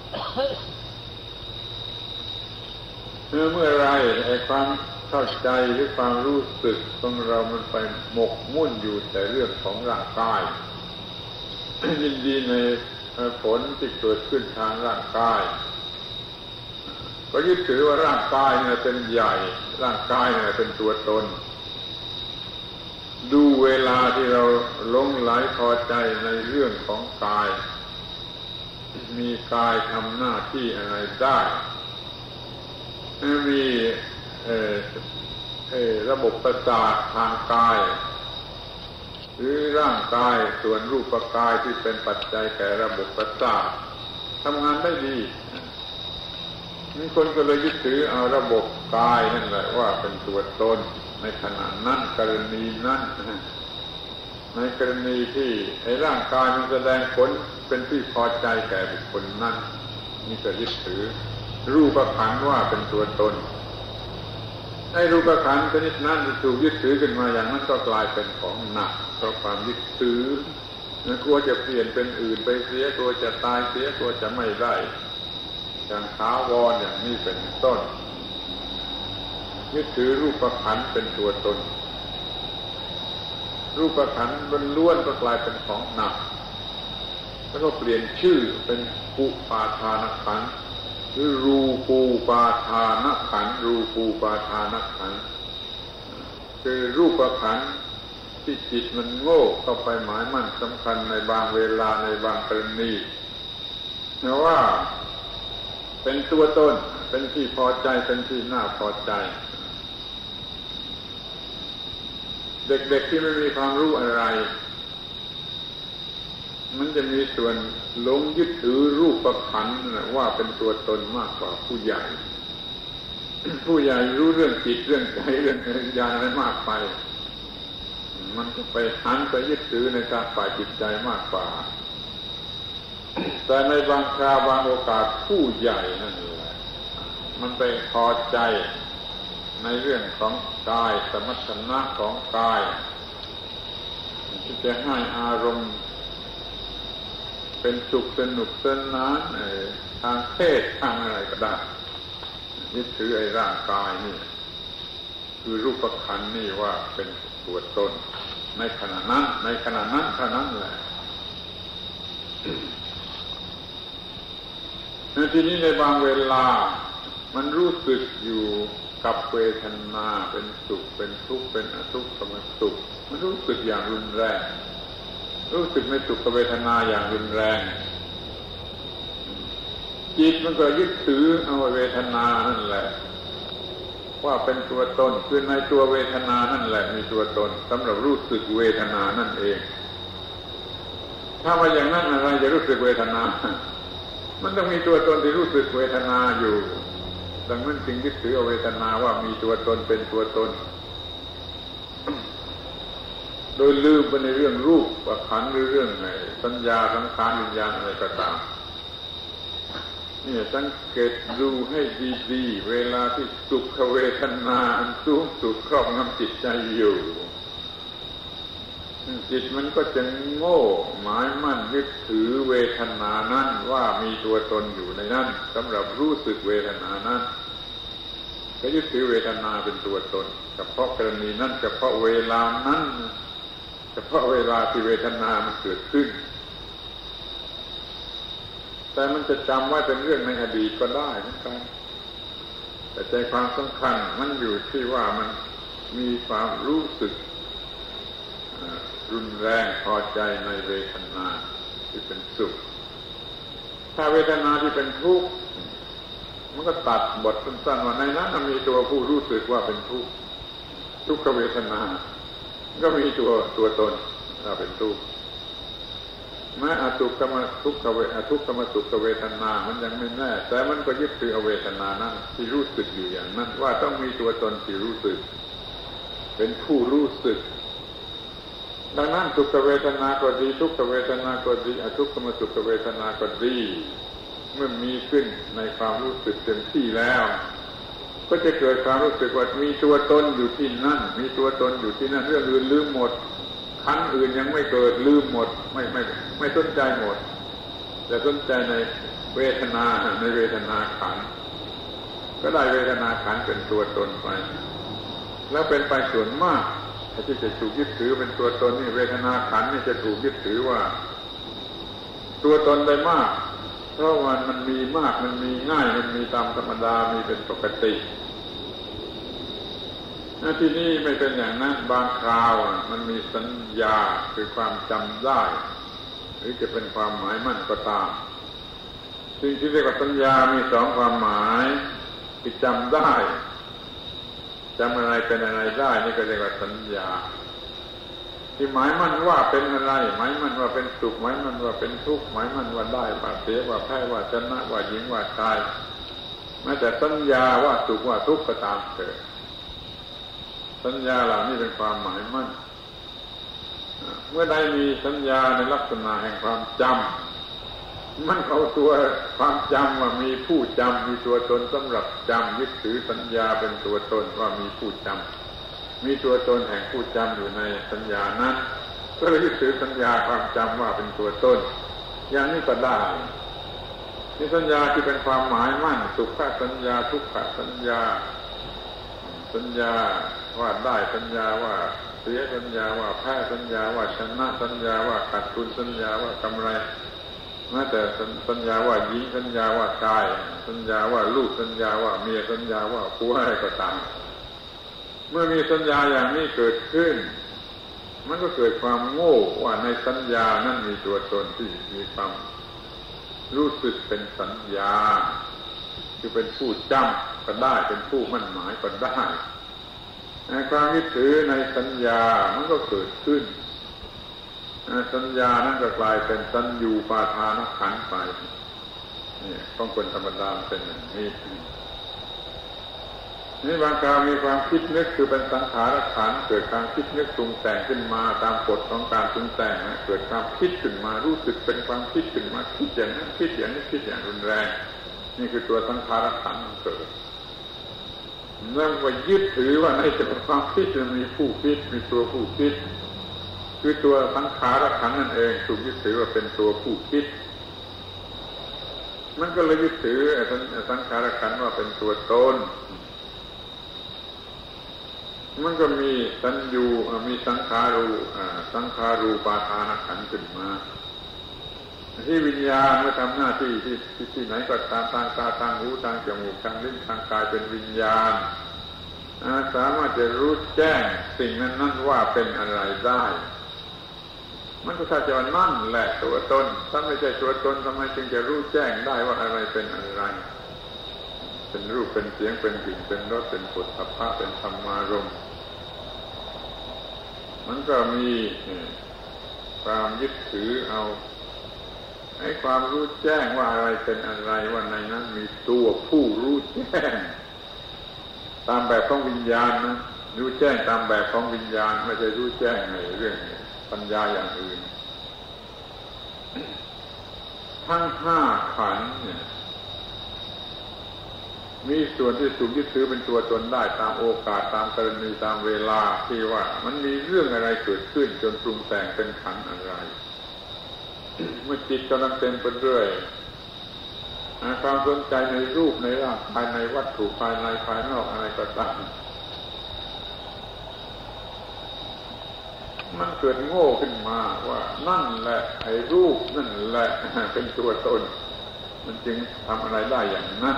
เมื่อเมื่อไรไอ้ความเข้าใจหรือความรู้สึกของเรามันไปหมกมุ่นอยู่แต่เรื่องของร่างกายยินดีในผลที่เกิดขึ้นทางร่างกายก็ยึดถือว่าร่างกายเนี่ยเป็นใหญ่ร่างกายเนี่ยเป็นตัวตนดูเวลาที่เราหลงไหลพอใจในเรื่องของกายมีกายทำหน้าที่อะไรได้มีเอ่อเอ่อระบบประสาททางกายหรือร่างกายส่วนรูปกายที่เป็นปัจจัยแก่ระบบประสาททำงานได้ดีมีคนก็เลยยึดถือเอาระบบกายนั่นแหละว่าเป็นตัวตนในขณะนั้นกรณีนั้นในกรณีที่ไอ้ร่างกายมันแสดงผลเป็นที่พอใจแก่บุคคลนั้นนี่ก็ยึดถือรูปขันธ์ว่าเป็นตัวตนไอ้รูปขันธ์ชนิดนั้นที่ถูกยึดถือขึ้นมาอย่างนั้นก็กลายเป็นของหนักเพราะความยึดถือกลัวจะเปลี่ยนเป็นอื่นไปเสียกลัวจะตายเสียกลัวจะไม่ได้อย่างถาวรอย่างนี้เป็นต้นยึดถือรูปขันธ์เป็นตัวตนรูปขันธ์มันล้วนก็กลายเป็นของหนักแล้วก็เปลี่ยนชื่อเป็นปุปาทานขันธ์หรือรูปูปาทานขันธ์รูปูปาทานขันธ์คือรูปขันธ์ที่จิตมันโง่เข้าไปหมายมั่นสำคัญในบางเวลาในบางกรณีเพราะว่าเป็นตัวตนเป็นที่พอใจเป็นที่น่าพอใจเด็กๆที่ไม่มีความรู้อะไรมันจะมีส่วนหลงยึดถือรูปขันธ์ว่าเป็นตัวตนมากกว่าผู้ใหญ่ ผู้ใหญ่รู้เรื่องจิตเรื่องใจเรื่องวิญญาณอะไรมากไปมันก็ไปหันไปยึดถือในทางฝ่ายจิตใจมากกว่าแต่ในบางคราวบางโอกาสผู้ใหญ่นั่นแหละมันไปพอใจในเรื่องของกายสมรรถนะของกายที่จะให้อารมณ์เป็นสุขสนุกสนานทางเพศทางอะไรก็ได้ยึดถือไอ้ร่างกายนี่คือรูปขันธ์นี่ว่าเป็นตัวตนในขณะนั้นในขณะนั้นเท่านั้นแหละทีนี้ในบางเวลามันรู้สึกอยู่กับเวทนาเป็นสุขเป็นทุกข์เป็นอทุกขมสุขมันรู้สึกอย่างรุนแรงรู้สึกในสุขเวทนาอย่างรุนแรงจิตมันก็ยึดถือเอาเวทนานั่นแหละว่าเป็นตัวตนคือในตัวเวทนานั่นแหละมีตัวตนสำหรับรู้สึกเวทนานั่นเองถ้าว่าอย่างนั้นอะไรจะรู้สึกเวทนามันต้องมีตัวตนที่รู้สึกเวทนาอยู่ดังนั้นจึงยึดถือเอาเวทนาว่ามีตัวตนเป็นตัวตนโดยลืมไปในเรื่องรูปว่าขันธ์หรือเรื่องไหนสัญญาสังขารวิญญาณอะไรก็ตามนี่สังเกตดูให้ดีๆเวลาที่สุขเวทนาอันสูงสุดครอบงำจิตใจอยู่จิตมันก็จะโง่หมายมั่นยึดถือเวทนานั้นว่ามีตัวตนอยู่ในนั้นสำหรับรู้สึกเวทนานั้นก็ยึดถือเวทนาเป็นตัวตนเฉพาะกรณีนั้นเฉพาะเวลานั้นเฉพาะเวลาที่เวทนามันเกิดขึ้นแต่มันจะจำไว้เป็นเรื่องในอดีตก็ได้เหมือนกันแต่ใจความสำคัญมันอยู่ที่ว่ามันมีความรู้สึกรุนแรงพอใจในเวทนาที่เป็นสุขถ้าเวทนาที่เป็นทุกข์มันก็ตัดบทสั้นๆว่าในนั้นมีตัวผู้รู้สึกว่าเป็นทุกข์ทุกขเวทนาก็มีตัวตัวตนว่าเป็นทุกข์แม้อทุกขมทุกขเวอทุกขมสุขเวทนามันยังไม่แน่แต่มันก็ยึดถือเอาเวทนานั้นที่รู้สึกอยู่อย่างนั้นว่าต้องมีตัวตนที่รู้สึกเป็นผู้รู้สึกดังนั้นสุขเวทนาก็ดีทุกขเวทนาก็ดีอทุกขมสุขเวทนาก็ดีเมื่อมีขึ้นในความรู้สึกเต็มที่แล้วก็จะเกิดความรู้สึกว่ามีตัวตนอยู่ที่นั่นมีตัวตนอยู่ที่นั่นเรื่องอื่นลืมหมดขันธ์อื่นยังไม่เกิดลืมหมดไม่ไม่ไม่สนใจหมดแต่สนใจในเวทนาในเวทนาขันธ์ก็ได้เวทนาขันธ์เป็นตัวตนไปแล้วเป็นไปส่วนมากที่จะถูกยึดถือเป็นตัวตนนี่เวทนาขันธ์นี่จะถูกยึดถือว่าตัวตนได้มากเพราะว่ามันมีมากมันมีง่ายมันมีตามธรรมดามีเป็นปกติที่นี่ไม่เป็นอย่างนั้นบางคราวมันมีสัญญาคือความจำได้หรือจะเป็นความหมายมั่นก็ตามสิ่งที่เรียกว่าสัญญามีสองความหมายที่จำได้จำอะไรเป็นอะไรได้นี่ก็เรียกว่าสัญญาที่หมายมั่นว่าเป็นอะไรหมายมั่นว่าเป็นสุขหมายมั่นว่าเป็นทุกข์หมายมั่นว่าได้ว่าเสียว่าแพ้ว่าชนะว่าหญิงว่าชายแม้แต่สัญญาว่าสุขว่าทุกข์ก็ตามเถิดสัญญาเหล่านี้เป็นความหมายมั่นเมื่อใดมีสัญญาในลักษณะแห่งความจำมันเอาตัวความจำว่ามีผู้จำมีตัวตนสำหรับจำยึดถือสัญญาเป็นตัวตนว่ามีผู้จำมีตัวตนแห่งผู้จำอยู่ในสัญญานั้นก็เลยยึดถือสัญญาความจำว่าเป็นตัวตนอย่างนี้ก็ได้นี่สัญญาที่เป็นความหมายมั่นสุขสัญญาทุกขสัญญาสัญญาว่าได้สัญญาว่าเสียสัญญาว่าแพ้สัญญาว่าชนะสัญญาว่าขาดทุนสัญญาว่ากำไรแม้แต่สัญญาว่าหญิงสัญญาว่าชายสัญญาว่าลูกสัญญาว่าเมียสัญญาว่าผัวอะไรก็ตามเมื่อมีสัญญาอย่างนี้เกิดขึ้นมันก็เกิดความโง่ว่าในสัญญานั้นมีตัวตนที่มีความรู้สึกเป็นสัญญาคือเป็นผู้จำก็ได้เป็นผู้มั่นหมายก็ได้ความยึดถือในสัญญามันก็เกิดขึ้นสัญญานั้นก็กลายเป็นสัญญูปาทานขันธ์ไปนี่ของคนธรรมดาเป็นอย่างนี้นี่บางคราวมีความคิดนึกคือเป็นสังขารขันธ์เกิดการคิดนึกปรุงแต่งขึ้นมาตามกฎของการปรุงแต่งนะเกิดความคิดขึ้นมารู้สึกเป็นความคิดขึ้นมาคิดอย่างนั้นคิดอย่างนี้คิดอย่างรุนแรงนี่คือตัวสังขารขันธ์เกิดเมื่อว่ายึดถือว่าในความคิดจะมีผู้คิดมีตัวผู้คิดคือตัวสังขารขันธ์นั่นเองถูกยึดถือว่าเป็นตัวผู้คิดมันก็เลยยึดถือสังขารขันธ์ว่าเป็นตัวตนมันก็มีสัญญูมีสังขารูสังขารูปาทานขันธ์ขึ้นมาที่วิญญาณเมื่อทำหน้าที่ที่ที่ไหนก็ตามทางตาทางหูทางจมูกทางลิ้นทางกายเป็นวิญญาณสามารถจะรู้แจ้งสิ่งนั้นนั้นว่าเป็นอะไรได้มันก็ถ้าจะว่านั่นแหละตัวตนถ้าไม่ใช่ตัวตนทำไมจึงจะรู้แจ้งได้ว่าอะไรเป็นอะไรเป็นรูปเป็นเสียงเป็นกลิ่นเป็นรสเป็นโผฏฐัพพะเป็นธรรมารมณ์มันก็มีความยึดถือเอาให้ความรู้แจ้งว่าอะไรเป็นอะไรว่าในนั้นมีตัวผู้รู้แจ้งตามแบบของวิญญาณนะรู้แจ้งตามแบบของวิญญาณไม่ใช่รู้แจ้งในเรื่องปัญญาอย่างอื่นทั้งห้าขันธ์เนี่ยมีส่วนที่ถูกยึดถือเป็นตัวตนได้ตามโอกาสตามกรณีตามเวลาที่ว่ามันมีเรื่องอะไรเกิดขึ้นจนปรุงแต่งเป็นขันธ์อะไร เมื่อจิตกำลังเต็มไปด้วยความสนใจในรูปในร่างกายในวัตถุภายในภายนอกอะไรก็ตามมันเกิดโง่ขึ้นมาว่านั่นแหละไอ้รูปนั่นแหละเป็นตัวตนมันจึงทำอะไรได้อย่างนั้น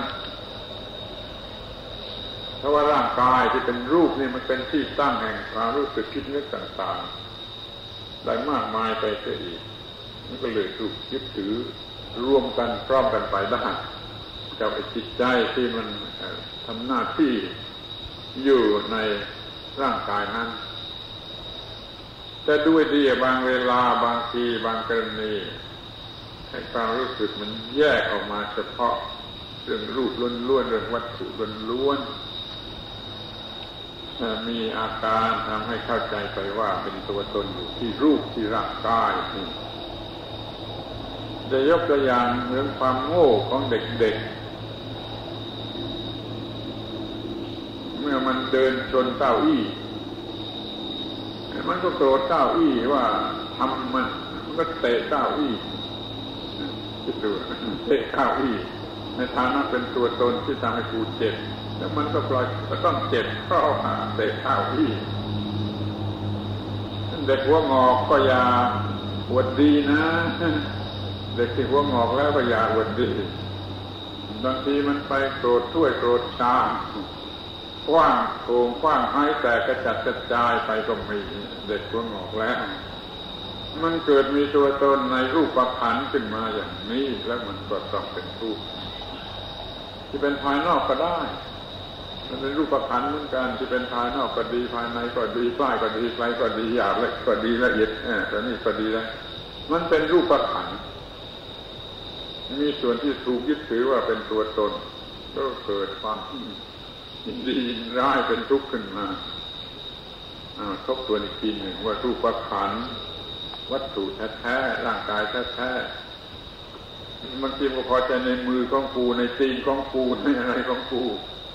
เพราะว่าร่างกายที่เป็นรูปนี่มันเป็นที่ตั้งแห่งความรู้สึกคิดนึกต่างๆได้มากมายไปเสียอีกมันก็เลยถูกยึดถือรวมกันพร้อมกันไปได้กับไอ้จิตใจที่มันทำหน้าที่อยู่ในร่างกายนั้นแต่ด้วยดีบางเวลาบางทีบางกรณีให้ความรู้สึกมันแยกออกมาเฉพาะเรื่องรูปล้วนๆเรื่องวัตถุล้วนๆมีอาการทำให้เข้าใจไปว่าเป็นตัวตนอยู่ที่รูปที่ร่างกายจะยกตัวอย่างเรื่องความโง่ของเด็กๆเมื่อมันเดินชนเก้าอี้มันก็โกรธเก้าอี้ว่าทำมันมันก็เตะเก้าอี้คิดดูเตะเก้าอี้ในฐานะเป็นตัวตนที่ทำให้กูเจ็บแล้วมันก็ปล่อยก็ต้องเจ็บเพราะเตะเก้าอี้เด็กหัวงอกก็อย่าอวดดีนะเด็กที่หัวงอกแล้วก็อย่าอวดดีบางทีมันไปโกรธถ้วยโกรธชามคว้างโกงคว้างไม้แตกกระจัดกระจายไปก็มีเด็กหัวงอกแล้วมันเกิดมีตัวตนในรูปขันธ์ขึ้นมาอย่างนี้แล้วมันก็ต้องเป็นรูปที่เป็นภายนอกก็ได้มันเป็นรูปขันธ์เหมือนกันที่เป็นภายนอกก็ดีภายในก็ดีใกล้ก็ดีไกลก็ดีหยาบเล็กก็ดีละเอียดเออแต่นี่ก็ดีแล้วมันเป็นรูปขันธ์มีส่วนที่ถูกยึดถือว่าเป็นตัวตนก็เกิดความยินดียินร้ายเป็นทุกข์ขึ้นมาทบทวนอีกทีหนึ่งว่ารูปขันธ์วัตถุแท้ๆร่างกายแท้ๆมันทีก็พอใจในมือของกูในตีนของกูในอะไรของกู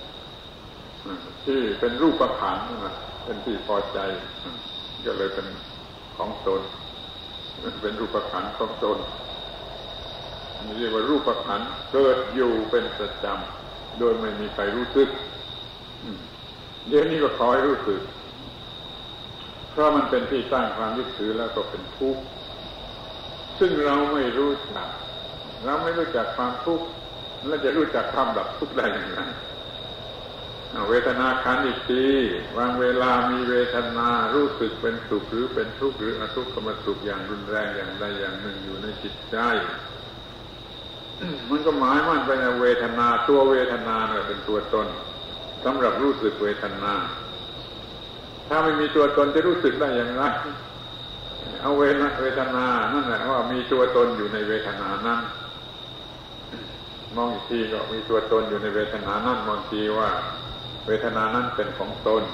ที่เป็นรูปขันธ์เป็นที่พอใจก็เลยเป็นของตนเป็นรูปขันธ์ของตนนี่เรียกว่ารูปขันธ์เกิดอยู่เป็นประจำโดยไม่มีใครรู้สึกเดี๋ยวนี้ก็ขอให้รู้สึกเพราะมันเป็นที่ตั้งความยึดถือแล้วก็เป็นทุกข์ซึ่งเราไม่รู้จักเราไม่รู้จักความทุกข์แล้วจะรู้จักความดับทุกข์ได้อย่างไรเวทนาขันธ์อีกทีบางเวลามีเวทนารู้สึกเป็นสุขหรือเป็นทุกข์หรืออทุกขมสุขอย่างรุนแรงอย่างใดอย่างหนึ่งอยู่ในจิตใจมันก็หมายมั่นไปในเวทนาตัวเวทนาเนี่ยเป็นตัวตนสำหรับรู้สึกเวทนาถ้าไม่มีตัวตนจะรู้สึกได้อย่างไรเอาเวทนาเวทนานั่นแหละว่ามีตัวตนอยู่ในเวทนานั้นมองอีกทีก็มีตัวตนอยู่ในเวทนานั้นมองทีว่าเวทนานั้นเป็นของตน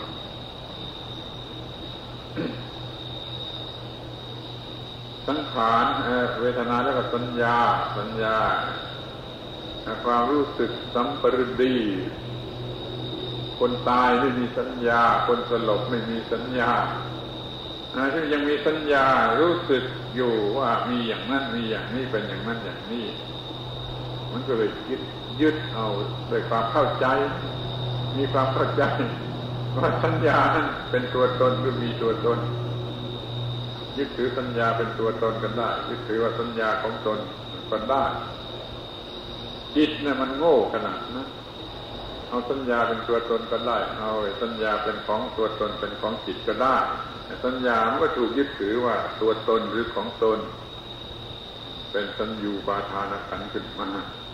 สังขารเวทนาแล้วก็สัญญาสัญญาความรู้สึกสัมปรดีคนตายไม่มีสัญญาคนสลบไม่มีสัญญาที่ยังมีสัญญารู้สึกอยู่ว่ามีอย่างนั้นมีอย่างนี้เป็นอย่างนั้นอย่างนี้มันก็เลยยึดยึดเอาด้วยความเข้าใจมีความเข้าใจว่าสัญญานั้นเป็นตัวตนหรือมีตัวตนยึดถือสัญญาเป็นตัวตนกันได้ยึดถือว่าสัญญาของตนก็ได้จิตเนี่ยมันโง่ขนาดนะเอาสัญญาเป็นตัวตนก็ได้เอาสัญญาเป็นของตัวตนเป็นของจิตก็ได้สัญญามันก็ถูกยึดถือว่าตัวตนหรือของตนเป็นสัญญูปาทานขันธ์ขึ้นมา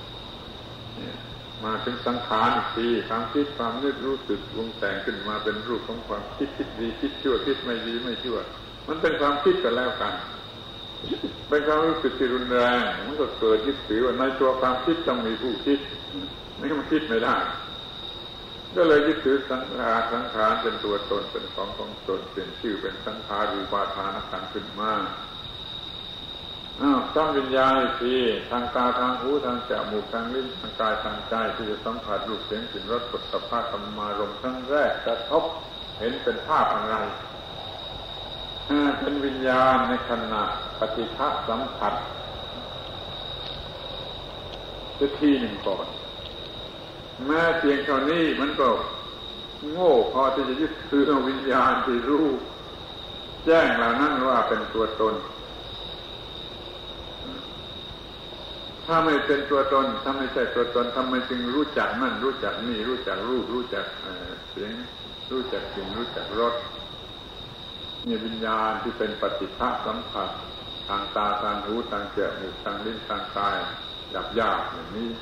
มาถึงสังขารอีกทีความคิดความนึกรู้สึกปรุงแต่งขึ้นมาเป็นรูปของความคิดคิดดีคิดชั่วคิดไม่ดีไม่ชั่วมันเป็นความคิดกันแล้วกันเป็นความรู้สึกที่รุนแรงมันก็เกิดยึดถือว่าในตัวความคิดต้องมีผู้คิดไม่มันคิดไม่ได้ก็เลยยึดถือสังขารสังขารเป็นตัวตนเป็นของของตนเป็นชื่อเป็นสังขารอุปาทานขันธ์ขึ้นมาอ้าวต้องวิญญาณอีกทีทางตาทางหูทางจมูกทางลิ้นทางกายทางใจที่จะสัมผัสรูปเสียงกลิ่นรสผลสัมผัสธรรมารมณ์ครั้งแรกกระทบเห็นเป็นภาพอะไรเป็นวิญญาณในขณะปฏิฆะสัมผัสจะทีหนึ่งก่อนแม้เพียงเท่านี้มันก็โง่พอที่จะยึดถือวิญญาณที่รู้แจ้งเหล่านั้นว่าเป็นตัวตนถ้าไม่เป็นตัวตนถ้าไม่ใช่ตัวตนทำไมจึงรู้จักนั่นรู้จักนี่รู้จักรูปรู้จักเสียงรู้จักกลิ่นรู้จักรสนี่วิญญาณที่เป็นปฏิฆะสัมผัสทางตาทางหูทางจมูกทางลิ้นทางกายหยาบๆอย่างนี้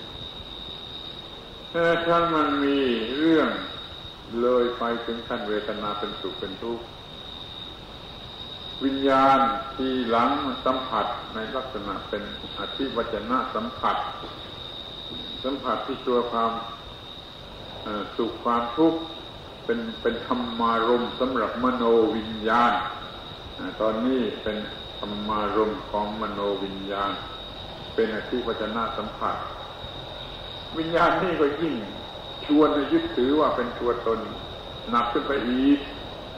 ถ้ามันมีเรื่องเลยไปถึงขั้นเวทนาเป็นสุขเป็นทุกข์วิญญาณที่หลังสัมผัสในลักษณะเป็นอธิวัจนะสัมผัสสัมผัสที่ตัวความสุขความทุกข์เป็นเป็นธรรมารมณ์สำหรับมโนวิญญาณตอนนี้เป็นธรรมารมณ์ของมโนวิญญาณเป็นอธิวัจนะสัมผัสวิญญาณนี่ก็ยิ่งชวนให้ยึดถือว่าเป็นตัวตนหนักขึ้นไปอีก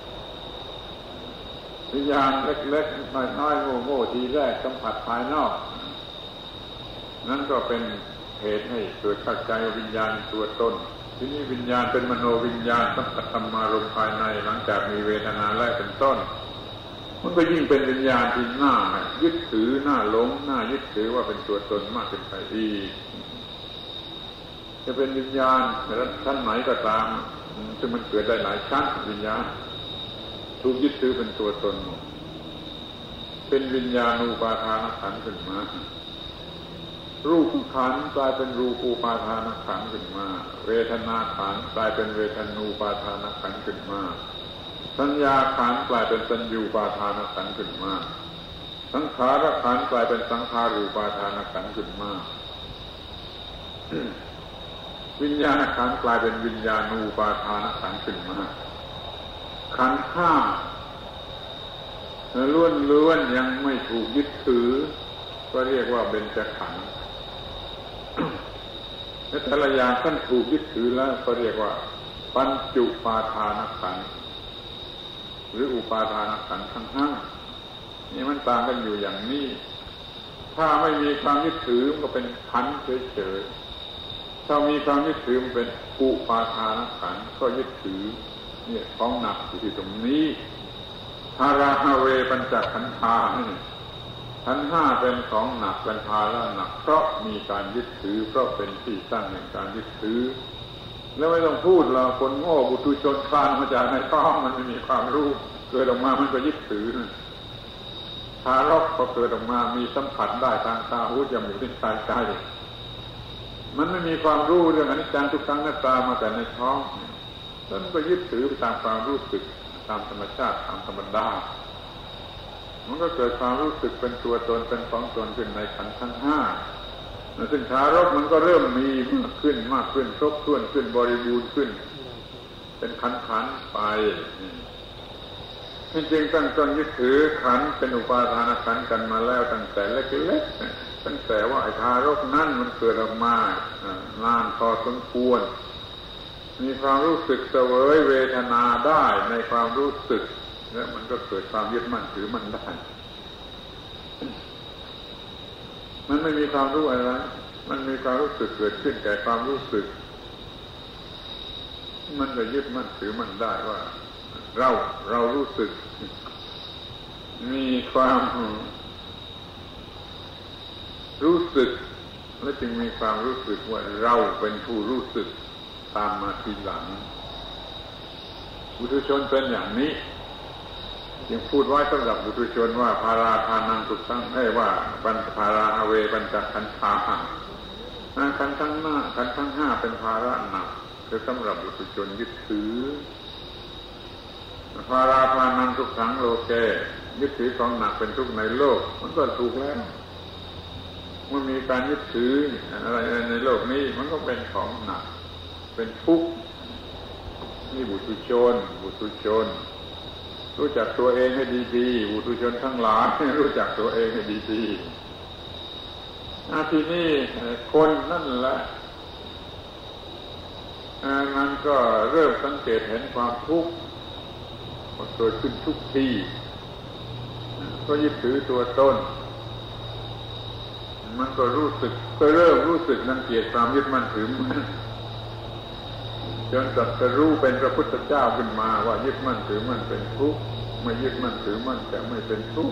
วิญญาณเล็กๆน้อยๆโง่ๆทีแรกสัมผัสภายนอกนั่นก็เป็นเหตุให้เกิดเข้าใจว่าวิญญาณตัวตนทีนี้วิญญาณเป็นมโนวิญญาณสัมผัสธรรมารมณ์ภายในหลังจากมีเวทนาแรกเป็นต้นมันก็ยิ่งเป็นวิญญาณที่น่ายึดถือน่าหลงน่ายึดถือว่าเป็นตัวตนมากขึ้นไปอีกจะเป็นวิญญาณชั้นไหนก็ตามซึ่งมันเกิดได้หลายชั้นวิญญาณถูกยึดถือเป็นตัวตนเป็นวิญญาณูปาทานขันธ์ขึ้นมารูปขันธ์กลายเป็นรูปูปาทานขันธ์ขึ้นมาเวทนาขันธ์กลายเป็นเวทนูปาทานขันธ์ขึ้นมาสัญญาขันธ์กลายเป็นสัญญูปาทานขันธ์ขึ้นมาสังขารขันธ์กลายเป็นสังขารูปาทานขันธ์ขึ้นมาวิญญาณขันธ์กลายเป็นวิญญาณูปาทานขันธ์ขึ้นมาขันธ์ห้าล้วนๆยังไม่ถูกยึดถือก็เรียกว่าเบญจขันธ์และแต่ละอย่างท่านถูกยึดถือแล้วก็เรียกว่าปัญจุปาทานขันธ์หรืออุปาทานขันธ์ทั้งห้านี่มันต่างกันอยู่อย่างนี้ถ้าไม่มีความยึดถือมันก็เป็นขันธ์เฉยๆถ้ามีความยึดถือมันเป็นอุปาทานขันธ์ก็ยึดถือเนี่ยของหนักอยู่ที่ตรงนี้ภาราฮาเวปัญจขันธานี่ขันธ์ห้าเป็นของหนักเป็นภาระหนักเพราะมีการยึดถือเพราะเป็นที่ตั้งแห่งการยึดถือแล้วไม่ต้องพูดเราคนโง่บุตุชนคลานมาจากในท้องมันไม่มีความรู้เกิดออกมามันก็ยึดถือทารกพอเกิดออกมามีสัมผัสได้ทางตาหูจมูกลิ้นกายใจมันไม่มีความรู้เรื่องอนิจจังทุกขังอนัตตามาแต่ในท้องแล้วมันก็ยึดถือไปตามความรู้สึกตามธรรมชาติตามธรรมดามันก็เกิดความรู้สึกเป็นตัวตนเป็นของตนขึ้นในขันธ์ทั้งห้าซึ่งทารกมันก็เริ่มมีมากขึ้นมากขึ้นครบถ้วนขึ้นบริบูรณ์ขึ้นเป็นขันธ์ขันธ์ไปจริงๆตั้งต้นยึดถือขันธ์เป็นอุปาทานขันธ์กันมาแล้วตั้งแต่เล็กๆตั้งแต่ว่าไอ้ทารกนั่นมันเกิดออกมานานพอสมควรมีความรู้สึกเสวยเวทนาได้ในความรู้สึกแล้วมันก็เกิดความยึดมั่นถือมันได้มันไม่มีความรู้อะไรมันมีความรู้สึกเกิดขึ้นแก่ความรู้สึกมันก็ยึดมั่นถือมันได้ว่าเราเรารู้สึกมีความรู้สึกและจึงมีความรู้สึกว่าเราเป็นผู้รู้สึกตามมาทีหลังบุตุชนเป็นอย่างนี้จึงพูดไว้สำหรับบุตุชนว่าภาราทานังทุกทั้งให้ว่าปัญภาราอเวปัญจขันธาขันธ์ทั้งห้าขันธ์ทั้งห้าเป็นภาระหนักคือสำหรับบุตุชนยึดถือภาราทานังทุกขังโลเกยึดถือของหนักเป็นทุกข์ในโลกมันก็ถูกแล้วเมื่อมีการยึดถืออะไรในโลกนี้มันก็เป็นของหนักเป็นทุกข์นี่บุตุชนบุตุชนรู้จักตัวเองให้ดีๆบุตุชนทั้งหลายรู้จักตัวเองให้ดีๆอาทีนี้คนนั่นแหละมันก็เริ่มสังเกตเห็นความทุกข์เกิดขึ้นทุกทีก็ยึดถือตัวตนมันก็รู้สึกก็เริ่มรู้สึกรังเกียจความยึดมั่นถือมั่นจนตรัสรู้เป็นพระพุทธเจ้าขึ้นมาว่ายึดมั่นถือมั่นเป็นทุกข์ไม่ยึดมั่นถือมั่นจะไม่เป็นทุกข์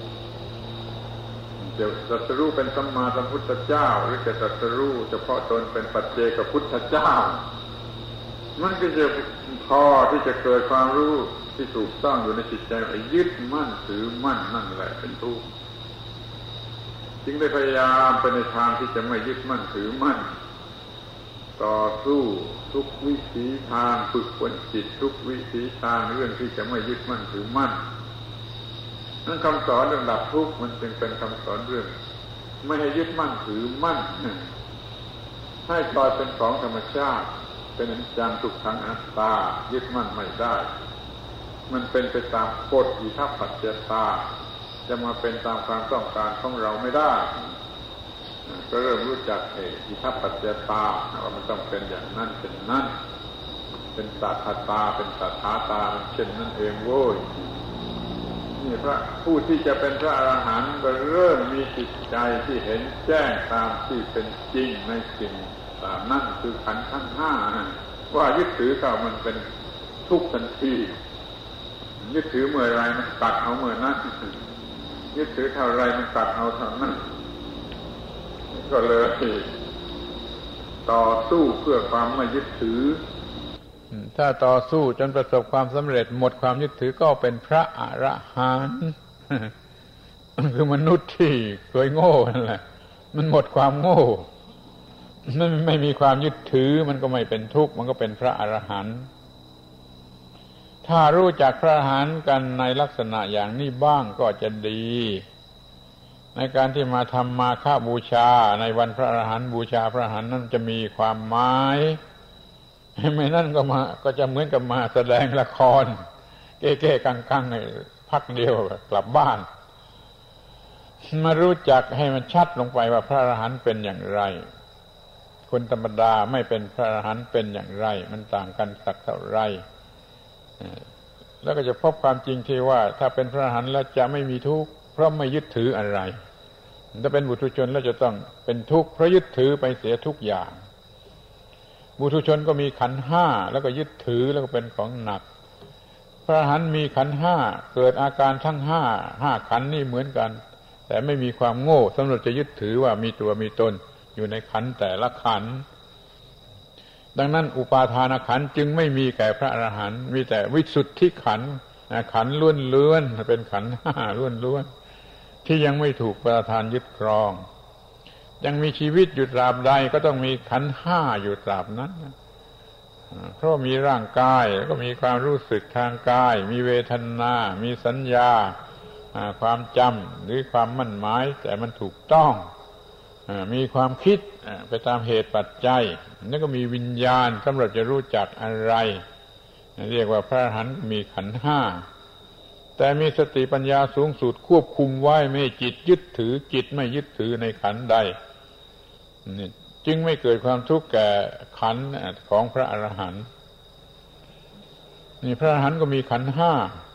จะตรัสรู้เป็นสัมมาสัมพุทธเจ้าหรือจะตรัสรู้เฉพาะตนเป็นปัจเจกพุทธเจ้ามันก็จะพอที่จะเกิดความรู้ที่ถูกต้องอยู่ในจิตใจว่ายึดมั่นถือมั่นนั่นแหละเป็นทุกข์จึงได้พยายามไปในทางที่จะไม่ยึดมั่นถือมั่นต่อสู้ทุกวิถีทางฝึกฝนจิตทุกวิถีทางเรื่องที่จะไม่ยึดมั่นถือมั่นนั้นคำสอนเรื่องดับทุกข์มันจึงเป็นคำสอนเรื่องไม่ให้ยึดมั่นถือมั่นให้ปล่อยเป็นของธรรมชาติเป็นอนิจจังทุกขังอนัตตายึดมั่นไม่ได้มันเป็นไปตามกฎอิทัปปัจจตาจะมาเป็นตามความต้องการของเราไม่ได้ก็เริ่มรู้จักเออิทัปปัจจตาว่ามันต้องเป็นอย่างนั้นเป็นนั้นเป็นสัทธตาเป็นสัทธาตามันเช่นนั้นเองโว้ยนี่พระผู้ที่จะเป็นพระอรหันต์ก็เริ่มมีจิตใจที่เห็นแจ้งตามที่เป็นจริงในสิ่งตามนั้นคือขันธ์ทั้งห้าว่ายึดถือเขามันเป็นทุกข์ทันทียึดถือเมื่อไรมันตัดเอาเมื่อนั้นยึดถือเท่าไรมันตัดเอาเท่านั้นก็เลยต่อสู้เพื่อความไม่ยึดถือถ้าต่อสู้จนประสบความสำเร็จหมดความยึดถือก็เป็นพระอรหันต์คือมนุษย์ที่เคยโง่นั่นแหละมันหมดความโง่มันไม่มีความยึดถือมันก็ไม่เป็นทุกข์มันก็เป็นพระอรหันต์ถ้ารู้จักพระอรหันต์กันในลักษณะอย่างนี้บ้างก็จะดีในการที่มาทำมาฆบูชาในวันพระอรหันต์บูชาพระอรหันต์นั้นจะมีความหมายไม่นั่นก็มาก็จะเหมือนกับมาแสดงละครเก้ๆกังๆในพักเดียวกลับบ้านมารู้จักให้มันชัดลงไปว่าพระอรหันต์เป็นอย่างไรคนธรรมดาไม่เป็นพระอรหันต์เป็นอย่างไรมันต่างกันสักเท่าไรแล้วก็จะพบความจริงที่ว่าถ้าเป็นพระอรหันต์แล้วจะไม่มีทุกข์เพราะไม่ยึดถืออะไรถ้าเป็นบุถุชนแล้วจะต้องเป็นทุกข์เพราะยึดถือไปเสียทุกอย่างบุถุชนก็มีขันธ์ห้าแล้วก็ยึดถือแล้วก็เป็นของหนักพระอรหันต์มีขันธ์ห้าเกิดอาการทั้งห้าห้าขันธ์นี่เหมือนกันแต่ไม่มีความโง่สำหรับจะยึดถือว่ามีตัวมีตนอยู่ในขันธ์แต่ละขันธ์ดังนั้นอุปาทานขันธ์จึงไม่มีแก่พระอรหันต์มีแต่วิสุทธิขันธ์ขันธ์ล้วนๆเป็นขันธ์ห้าล้วนๆที่ยังไม่ถูกประทานยึดครองยังมีชีวิตอยู่ตราบใดก็ต้องมีขันธ์ห้าอยู่ตราบนั้นเพราะมีร่างกายก็มีความรู้สึกทางกายมีเวทนามีสัญญาความจำหรือความมั่นหมายแต่มันถูกต้องมีความคิดไปตามเหตุปัจจัยแล้วก็มีวิญญาณสำหรับจะรู้จักอะไรเรียกว่าพระอรหันต์มีขันธ์ห้าแต่มีสติปัญญาสูงสุดควบคุมไว้ไม่ให้จิตยึดถือจิตไม่ยึดถือในขันธ์ใดจึงไม่เกิดความทุกข์แก่ขันธ์ของพระอรหันต์นี่พระอรหันต์ก็มีขันธ์ห้า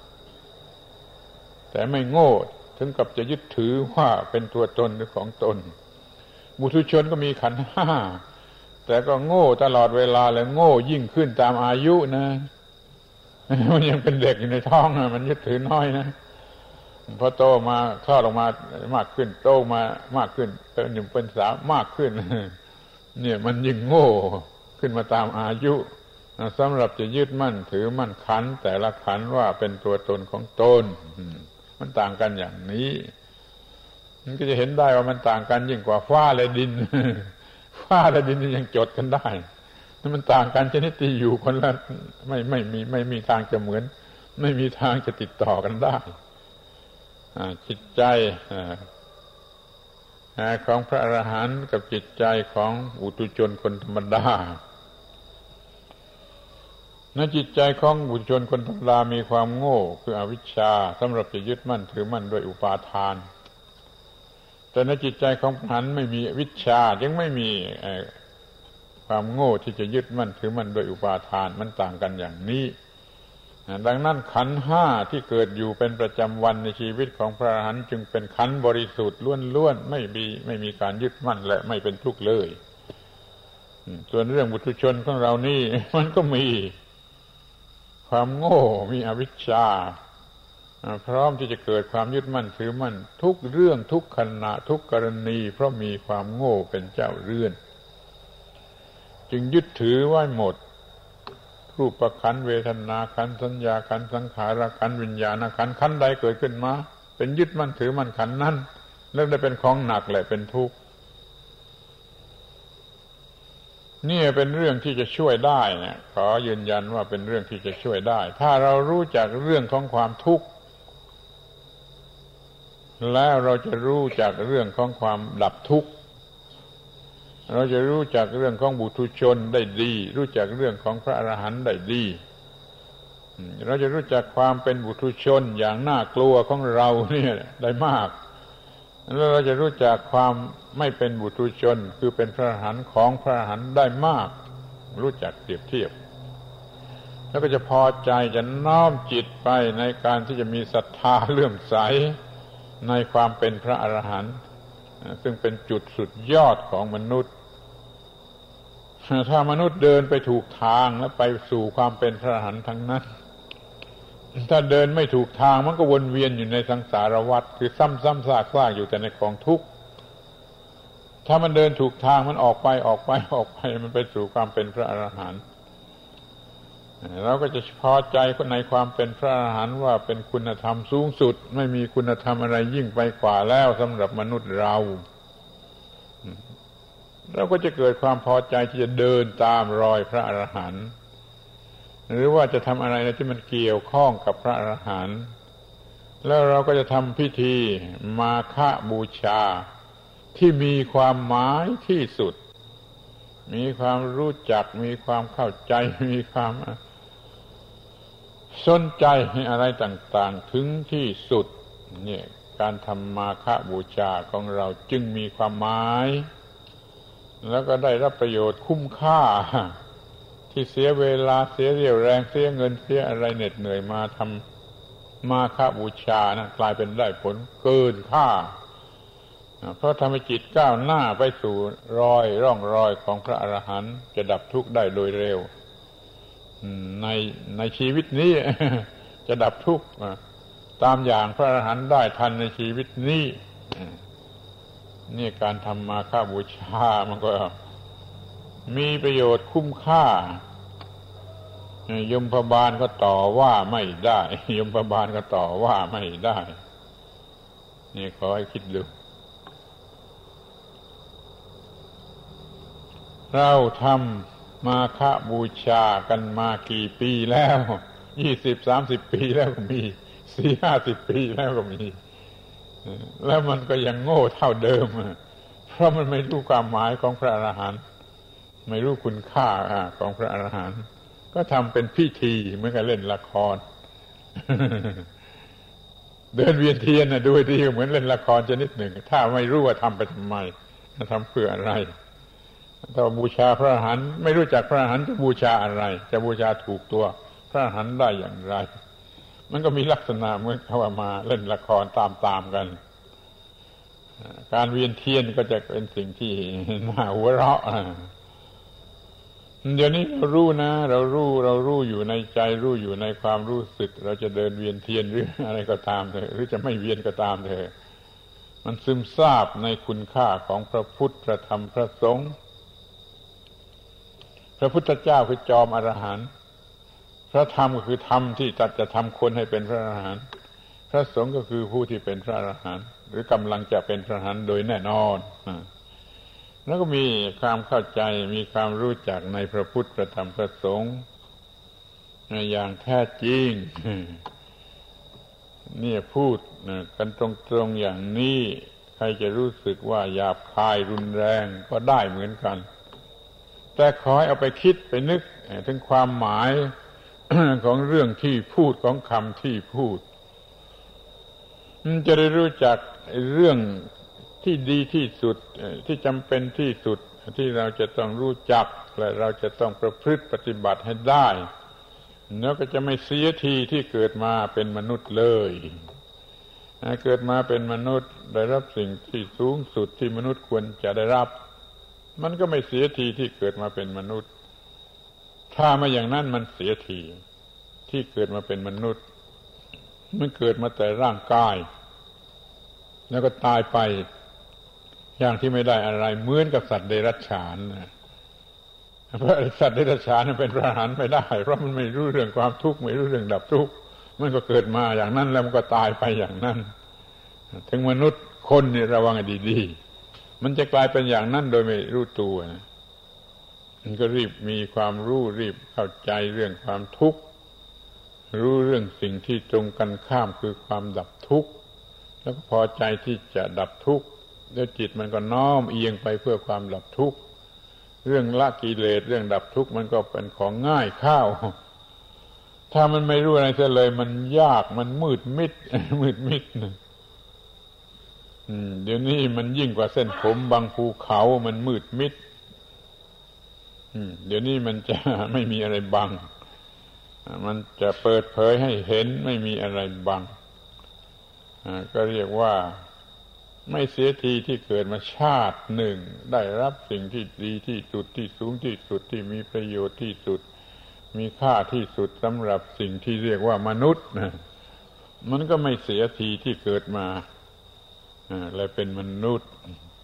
แต่ไม่โง่ถึงกับจะยึดถือว่าเป็นตัวตนหรือของตนบุถุชนก็มีขันธ์ห้าแต่ก็โง่ตลอดเวลาและโง่ยิ่งขึ้นตามอายุนะมันยังเป็นเด็กอยู่ในท้องนะมันยึดถือน้อยนะพอโตมาคลอดออกมามากขึ้นโตมามากขึ้นเป็นหนึ่งเป็นสามมากขึ้นเนี่ยมันยิ่งโง่ขึ้นมาตามอายุสำหรับจะยึดมั่นถือมั่นขันธ์แต่ละขันธ์ว่าเป็นตัวตนของตนมันต่างกันอย่างนี้มันก็จะเห็นได้ว่ามันต่างกันยิ่งกว่าฟ้าและดินฟ้าและดินยังจดกันได้มันต่างกันชนิดที่อยู่คนละไม่ไม่มีไม่มีทางจะเหมือนไม่มีทางจะติดต่อกันได้จิตใจของพระอรหันต์กับจิตใจของปุถุชนคนธรรมดาในจิตใจของบุคคลคนธรรมดามีความโง่คืออวิชชาสำหรับจะยึดมั่นถือมั่นด้วยอุปาทานแต่ในจิตใจของพระอรหันต์ไม่มีวิชชาจึงไม่มีความโง่ที่จะยึดมั่นถือมั่นด้วยอุปาทานมันต่างกันอย่างนี้ดังนั้นขันธ์ห้าที่เกิดอยู่เป็นประจำวันในชีวิตของพระอรหันต์จึงเป็นขันธ์บริสุทธิ์ล้วนๆไม่มีไม่มีการยึดมั่นและไม่เป็นทุกข์เลยส่วนเรื่องบุตุชนของเรานี่มันก็มีความโง่มีอวิชชาพร้อมที่จะเกิดความยึดมั่นถือมั่นทุกเรื่องทุกขณะทุกกรณีเพราะมีความโง่เป็นเจ้าเรือนจึงยึดถือไว้หมดรูปขันธ์เวทนาขันธ์สัญญาขันธ์สังขารขันธ์วิญญาณขันธ์ขันธ์ใดเกิดขึ้นมาเป็นยึดมั่นถือมั่นขันธ์นั้นแล้วได้เป็นของหนักและเป็นทุกข์นี่เป็นเรื่องที่จะช่วยได้นะขอยืนยันว่าเป็นเรื่องที่จะช่วยได้ถ้าเรารู้จักเรื่องของความทุกข์แล้วเราจะรู้จักเรื่องของความดับทุกข์เราจะรู้จักเรื่องของบุตุชนได้ดีรู้จักเรื่องของพระอรหันต์ได้ดีเราจะรู้จักความเป็นบุตุชนอย่างน่ากลัวของเราเนี่ยได้มากแล้วเราจะรู้จักความไม่เป็นบุตุชนคือเป็นพระอรหันต์ของพระอรหันต์ได้มากรู้จักเปรียบเทียบแล้วก็จะพอใจจะน้อมจิตไปในการที่จะมีศรัทธาเลื่อมใสในความเป็นพระอรหันต์ซึ่งเป็นจุดสุดยอดของมนุษย์ถ้ามนุษย์เดินไปถูกทางแล้วไปสู่ความเป็นพระอรหันต์ทั้งนั้นถ้าเดินไม่ถูกทางมันก็วนเวียนอยู่ในสังสารวัฏคือซ้ำๆซากๆอยู่แต่ในกองทุกข์ถ้ามันเดินถูกทางมันออกไปออกไปออกไปมันไปสู่ความเป็นพระอรหันต์เราก็จะพอใจในความเป็นพระอรหันต์ว่าเป็นคุณธรรมสูงสุดไม่มีคุณธรรมอะไรยิ่งไปกว่าแล้วสำหรับมนุษย์เราเราก็จะเกิดความพอใจที่จะเดินตามรอยพระอรหันต์หรือว่าจะทำอะไรที่มันเกี่ยวข้องกับพระอรหันต์แล้วเราก็จะทำพิธีมาฆบูชาที่มีความหมายที่สุดมีความรู้จักมีความเข้าใจมีความสนใจในอะไรต่างๆถึงที่สุดเนี่ยการทำมาฆบูชาของเราจึงมีความหมายแล้วก็ได้รับประโยชน์คุ้มค่าที่เสียเวลาเสียเรี่ยวแรงเสียเงินเสียอะไรเหน็ดเหนื่อยมาทำมาฆบูชานะกลายเป็นได้ผลเกินค่าเพราะทำให้จิตก้าวหน้าไปสู่รอยร่องรอยของพระอรหันต์จะดับทุกข์ได้โดยเร็วในในชีวิตนี้จะดับทุกข์ตามอย่างพระอรหันต์ได้ทันในชีวิตนี้นี่การทำมาฆบูชามันก็มีประโยชน์คุ้มค่ายมพบาลก็ต่อว่าไม่ได้ยมพบาลก็ต่อว่าไม่ได้นี่ขอให้คิดดูเราทำมาฆบูชากันมากี่ปีแล้วยี่สิบสามสิบปีแล้วก็มีสี่ห้าสิบปีแล้วก็มีแล้วมันก็ยังโง่เท่าเดิมเพราะมันไม่รู้ความหมายของพระอรหันต์ไม่รู้คุณค่าของพระอรหันต์ก็ทำเป็นพิธีเหมือนกับเล่นละครเดินเวียนเทียนนะดูดีเหมือนเล่นละครชนิดหนึ่งถ้าไม่รู้ว่าทำไปทำไมทำเพื่ออะไรถ้าบูชาพระอรหันต์ไม่รู้จักพระอรหันต์จะบูชาอะไรจะบูชาถูกตัวพระอรหันต์ได้อย่างไรมันก็มีลักษณะเหมือนกับว่ามาเล่นละครตามๆกันการเวียนเทียนก็จะเป็นสิ่งที่น่าหัวเราะเดี๋ยวนี้เรารู้นะเรารู้เรารู้อยู่ในใจรู้อยู่ในความรู้สึกเราจะเดินเวียนเทียนหรืออะไรก็ตามเถอะหรือจะไม่เวียนก็ตามเถอะมันซึมซาบในคุณค่าของพระพุทธพระธรรมพระสงฆ์พระพุทธเจ้าคือจอมอรหันต์พระธรรมก็คือธรรมที่จัดจะทำคนให้เป็นพระอรหันต์พระสงฆ์ก็คือผู้ที่เป็นพระอรหันต์หรือกำลังจะเป็นพระอรหันต์โดยแน่นอนแล้วก็มีความเข้าใจมีความรู้จักในพระพุทธพระธรรมพระสงฆ์อย่างแท้จริงนี่พูดกันตรงๆอย่างนี้ใครจะรู้สึกว่าหยาบคายรุนแรงก็ได้เหมือนกันแต่ขอให้เอาไปคิดไปนึกถึงความหมายของเรื่องที่พูดของคำที่พูดจะได้รู้จักเรื่องที่ดีที่สุดที่จำเป็นที่สุดที่เราจะต้องรู้จักและเราจะต้องประพฤติปฏิบัติให้ได้แล้วก็จะไม่เสียทีที่เกิดมาเป็นมนุษย์เลยเกิดมาเป็นมนุษย์ได้รับสิ่งที่สูงสุดที่มนุษย์ควรจะได้รับมันก็ไม่เสียทีที่เกิดมาเป็นมนุษย์ถ้าไม่อย่างนั้นมันเสียทีที่เกิดมาเป็นมนุษย์มันเกิดมาแต่ร่างกายแล้วก็ตายไปอย่างที่ไม่ได้อะไรเหมือนกับสัตว์เดรัจฉานเพราะสัตว์เดรัจฉานเป็นพระอรหันต์ไม่ได้เพราะมันไม่รู้เรื่องความทุกข์ไม่รู้เรื่องดับทุกข์มันก็เกิดมาอย่างนั้นแล้วมันก็ตายไปอย่างนั้นถึงมนุษย์คนนี่ระวังให้ดีๆมันจะกลายเป็นอย่างนั้นโดยไม่รู้ตัวนะมันก็รีบมีความรู้รีบเข้าใจเรื่องความทุกข์รู้เรื่องสิ่งที่ตรงกันข้ามคือความดับทุกข์แล้วก็พอใจที่จะดับทุกข์แล้วจิตมันก็น้อมเอียงไปเพื่อความดับทุกข์เรื่องละกิเลสเรื่องดับทุกข์มันก็เป็นของง่ายข้าวถ้ามันไม่รู้อะไรซะเลยมันยากมันมืดมิดมืดมิดเดี๋ยวนี้มันยิ่งกว่าเส้นผมบางภูเขามันมืดมิดเดี๋ยวนี้มันจะไม่มีอะไรบังมันจะเปิดเผยให้เห็นไม่มีอะไรบังก็เรียกว่าไม่เสียทีที่เกิดมาชาติหนึ่งได้รับสิ่งที่ดีที่สุดที่สูงที่สุดที่มีประโยชน์ที่สุดมีค่าที่สุดสำหรับสิ่งที่เรียกว่ามนุษย์มันก็ไม่เสียทีที่เกิดมาและเป็นมนุษย์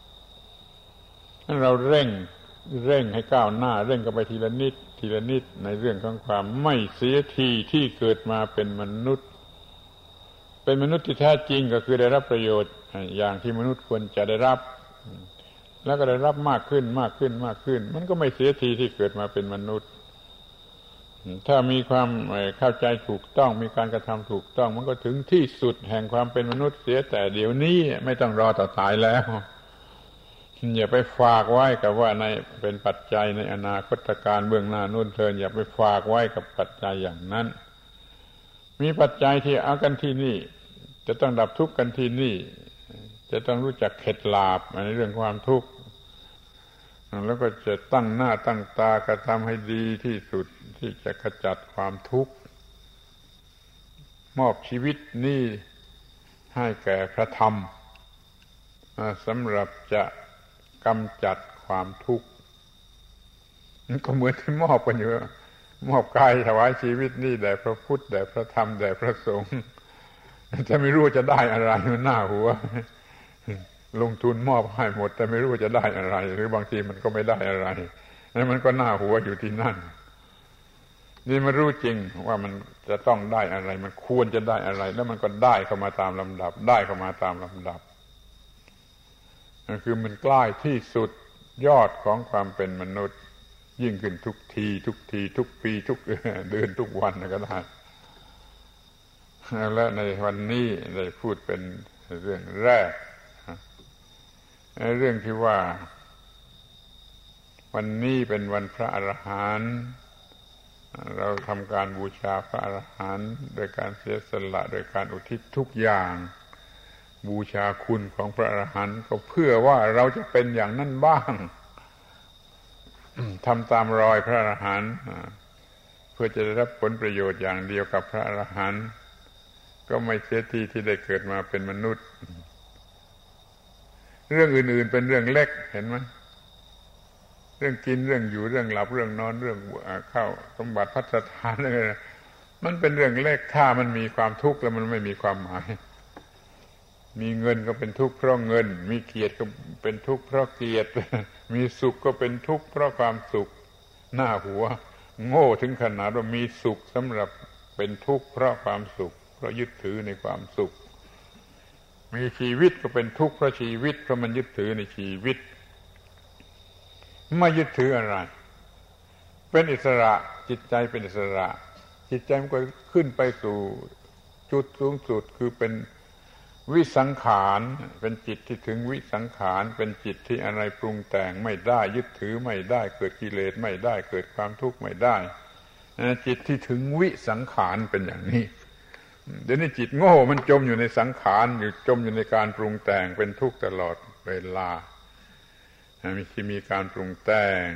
เราเร่งเร่งให้ก้าวหน้าเร่งกันไปทีละนิดทีละนิดในเรื่องของความไม่เสียทีที่เกิดมาเป็นมนุษย์เป็นมนุษย์ที่แท้จริงก็คือได้รับประโยชน์อย่างที่มนุษย์ควรจะได้รับแล้วก็ได้รับมากขึ้นมากขึ้นมากขึ้นมันก็ไม่เสียทีที่เกิดมาเป็นมนุษย์ถ้ามีความเข้าใจถูกต้องมีการกระทำถูกต้องมันก็ถึงที่สุดแห่งความเป็นมนุษย์เสียแต่เดี๋ยวนี้ไม่ต้องรอต่อตายแล้วอย่าไปฝากไว้กับว่าในเป็นปัจจัยในอนาคตการเบื้องหน้านู่นเทินอย่าไปฝากไว้กับปัจจัยอย่างนั้นมีปัจจัยที่เอากันที่นี่จะต้องดับทุกข์กันที่นี่จะต้องรู้จักเข็ดหลาบในเรื่องความทุกข์แล้วก็จะตั้งหน้าตั้งตากระทำให้ดีที่สุดที่จะขจัดความทุกข์มอบชีวิตนี้ให้แก่พระธรรมสำหรับจะกำจัดความทุกข์มันก็เหมือนที่มอบกันอยู่มอบกายถวายชีวิตนี้แด่พระพุทธแด่พระธรรมแด่พระสงฆ์จะไม่รู้จะได้อะไรมันหน้าหัวลงทุนมอบให้หมดแต่ไม่รู้จะได้อะไรหรือบางทีมันก็ไม่ได้อะไรนั่นมันก็หน้าหัวอยู่ที่นั่นนี่มันรู้จริงว่ามันจะต้องได้อะไรมันควรจะได้อะไรแล้วมันก็ได้เข้ามาตามลำดับได้เข้ามาตามลำดับนั่นคือมันใกล้ที่สุดยอดของความเป็นมนุษย์ยิ่งขึ้นทุกทีทุกทีทุกปีทุกเดือนทุกวันก็ได้และในวันนี้ได้พูดเป็นเรื่องแรกเรื่องที่ว่าวันนี้เป็นวันพระอรหันต์เราทำการบูชาพระอรหันต์โดยการเสียสละโดยการอุทิศทุกอย่างบูชาคุณของพระอรหันต์ก็เพื่อว่าเราจะเป็นอย่างนั้นบ้างทำตามรอยพระอรหันต์เพื่อจะได้รับผลประโยชน์อย่างเดียวกับพระอรหันต์ก็ไม่เสียทีที่ได้เกิดมาเป็นมนุษย์เรื่องอื่นๆเป็นเรื่องเล็กเห็นไหมเรื่องกินเรื่องอยู่เรื่องหลับเรื่องนอนเรื่องเข้าสมบัติพัฒทานอะไรมันเป็นเรื่องเล็กถ้ามันมีความทุกข์แล้วมันไม่มีความหมายมีเงินก็เป็นทุกข์เพราะเงินมีเกียรติก็เป็นทุกข์เพราะเกียรติมีสุขก็เป็นทุกข์เพราะความสุขหน้าหัวโง่ถึงขนาดว่ามีสุขสำหรับเป็นทุกข์เพราะความสุขเพราะยึดถือในความสุขมีชีวิตก็เป็นทุกข์เพราะชีวิตเพราะมันยึดถือในชีวิตไม่ยึดถืออะไรเป็นอิสระจิตใจเป็นอิสระจิตใจมันก็ขึ้นไปสู่จุดสูงสุดคือเป็นวิสังขารเป็นจิตที่ถึงวิสังขารเป็นจิตที่อะไรปรุงแต่งไม่ได้ยึดถือไม่ได้เกิดกิเลสไม่ได้เกิดความทุกข์ไม่ได้จิตที่ถึงวิสังขารเป็นอย่างนี้เดี๋ยวนี้จิตโง่มันจมอยู่ในสังขารอยู่จมอยู่ในการปรุงแต่งเป็นทุกข์ตลอดเวลามีที่มีการปรุงแต่ง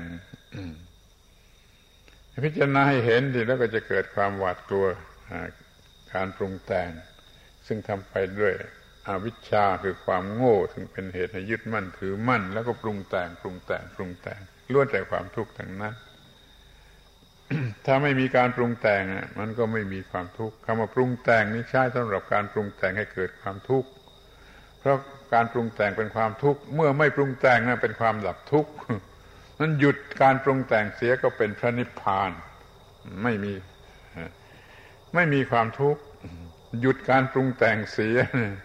พิจารณาให้เห็นทีแล้วก็จะเกิดความหวาดกลัวการปรุงแต่งซึ่งทำไปด้วยอวิชชาคือความโง่ซึ่งเป็นเหตุให้ยึดมั่นถือมั่นแล้วก็ปรุงแต่งปรุงแต่งปรุงแต่งล้วนแต่ความทุกข์ทั้งนั้น ถ้าไม่มีการปรุงแต่งมันก็ไม่มีความทุกข์คำว่าปรุงแต่งนี้ใช้สำหรับการปรุงแต่งให้เกิดความทุกข์เพราะการปรุงแต่งเป็นความทุกข์เมื่อไม่ปรุงแต่งนั้นเป็นความดับทุกข์นั้นหยุดการปรุงแต่งเสียก็เป็นพระนิพพานไม่มีไม่มีความทุกข์หยุดการปรุงแต่งเสีย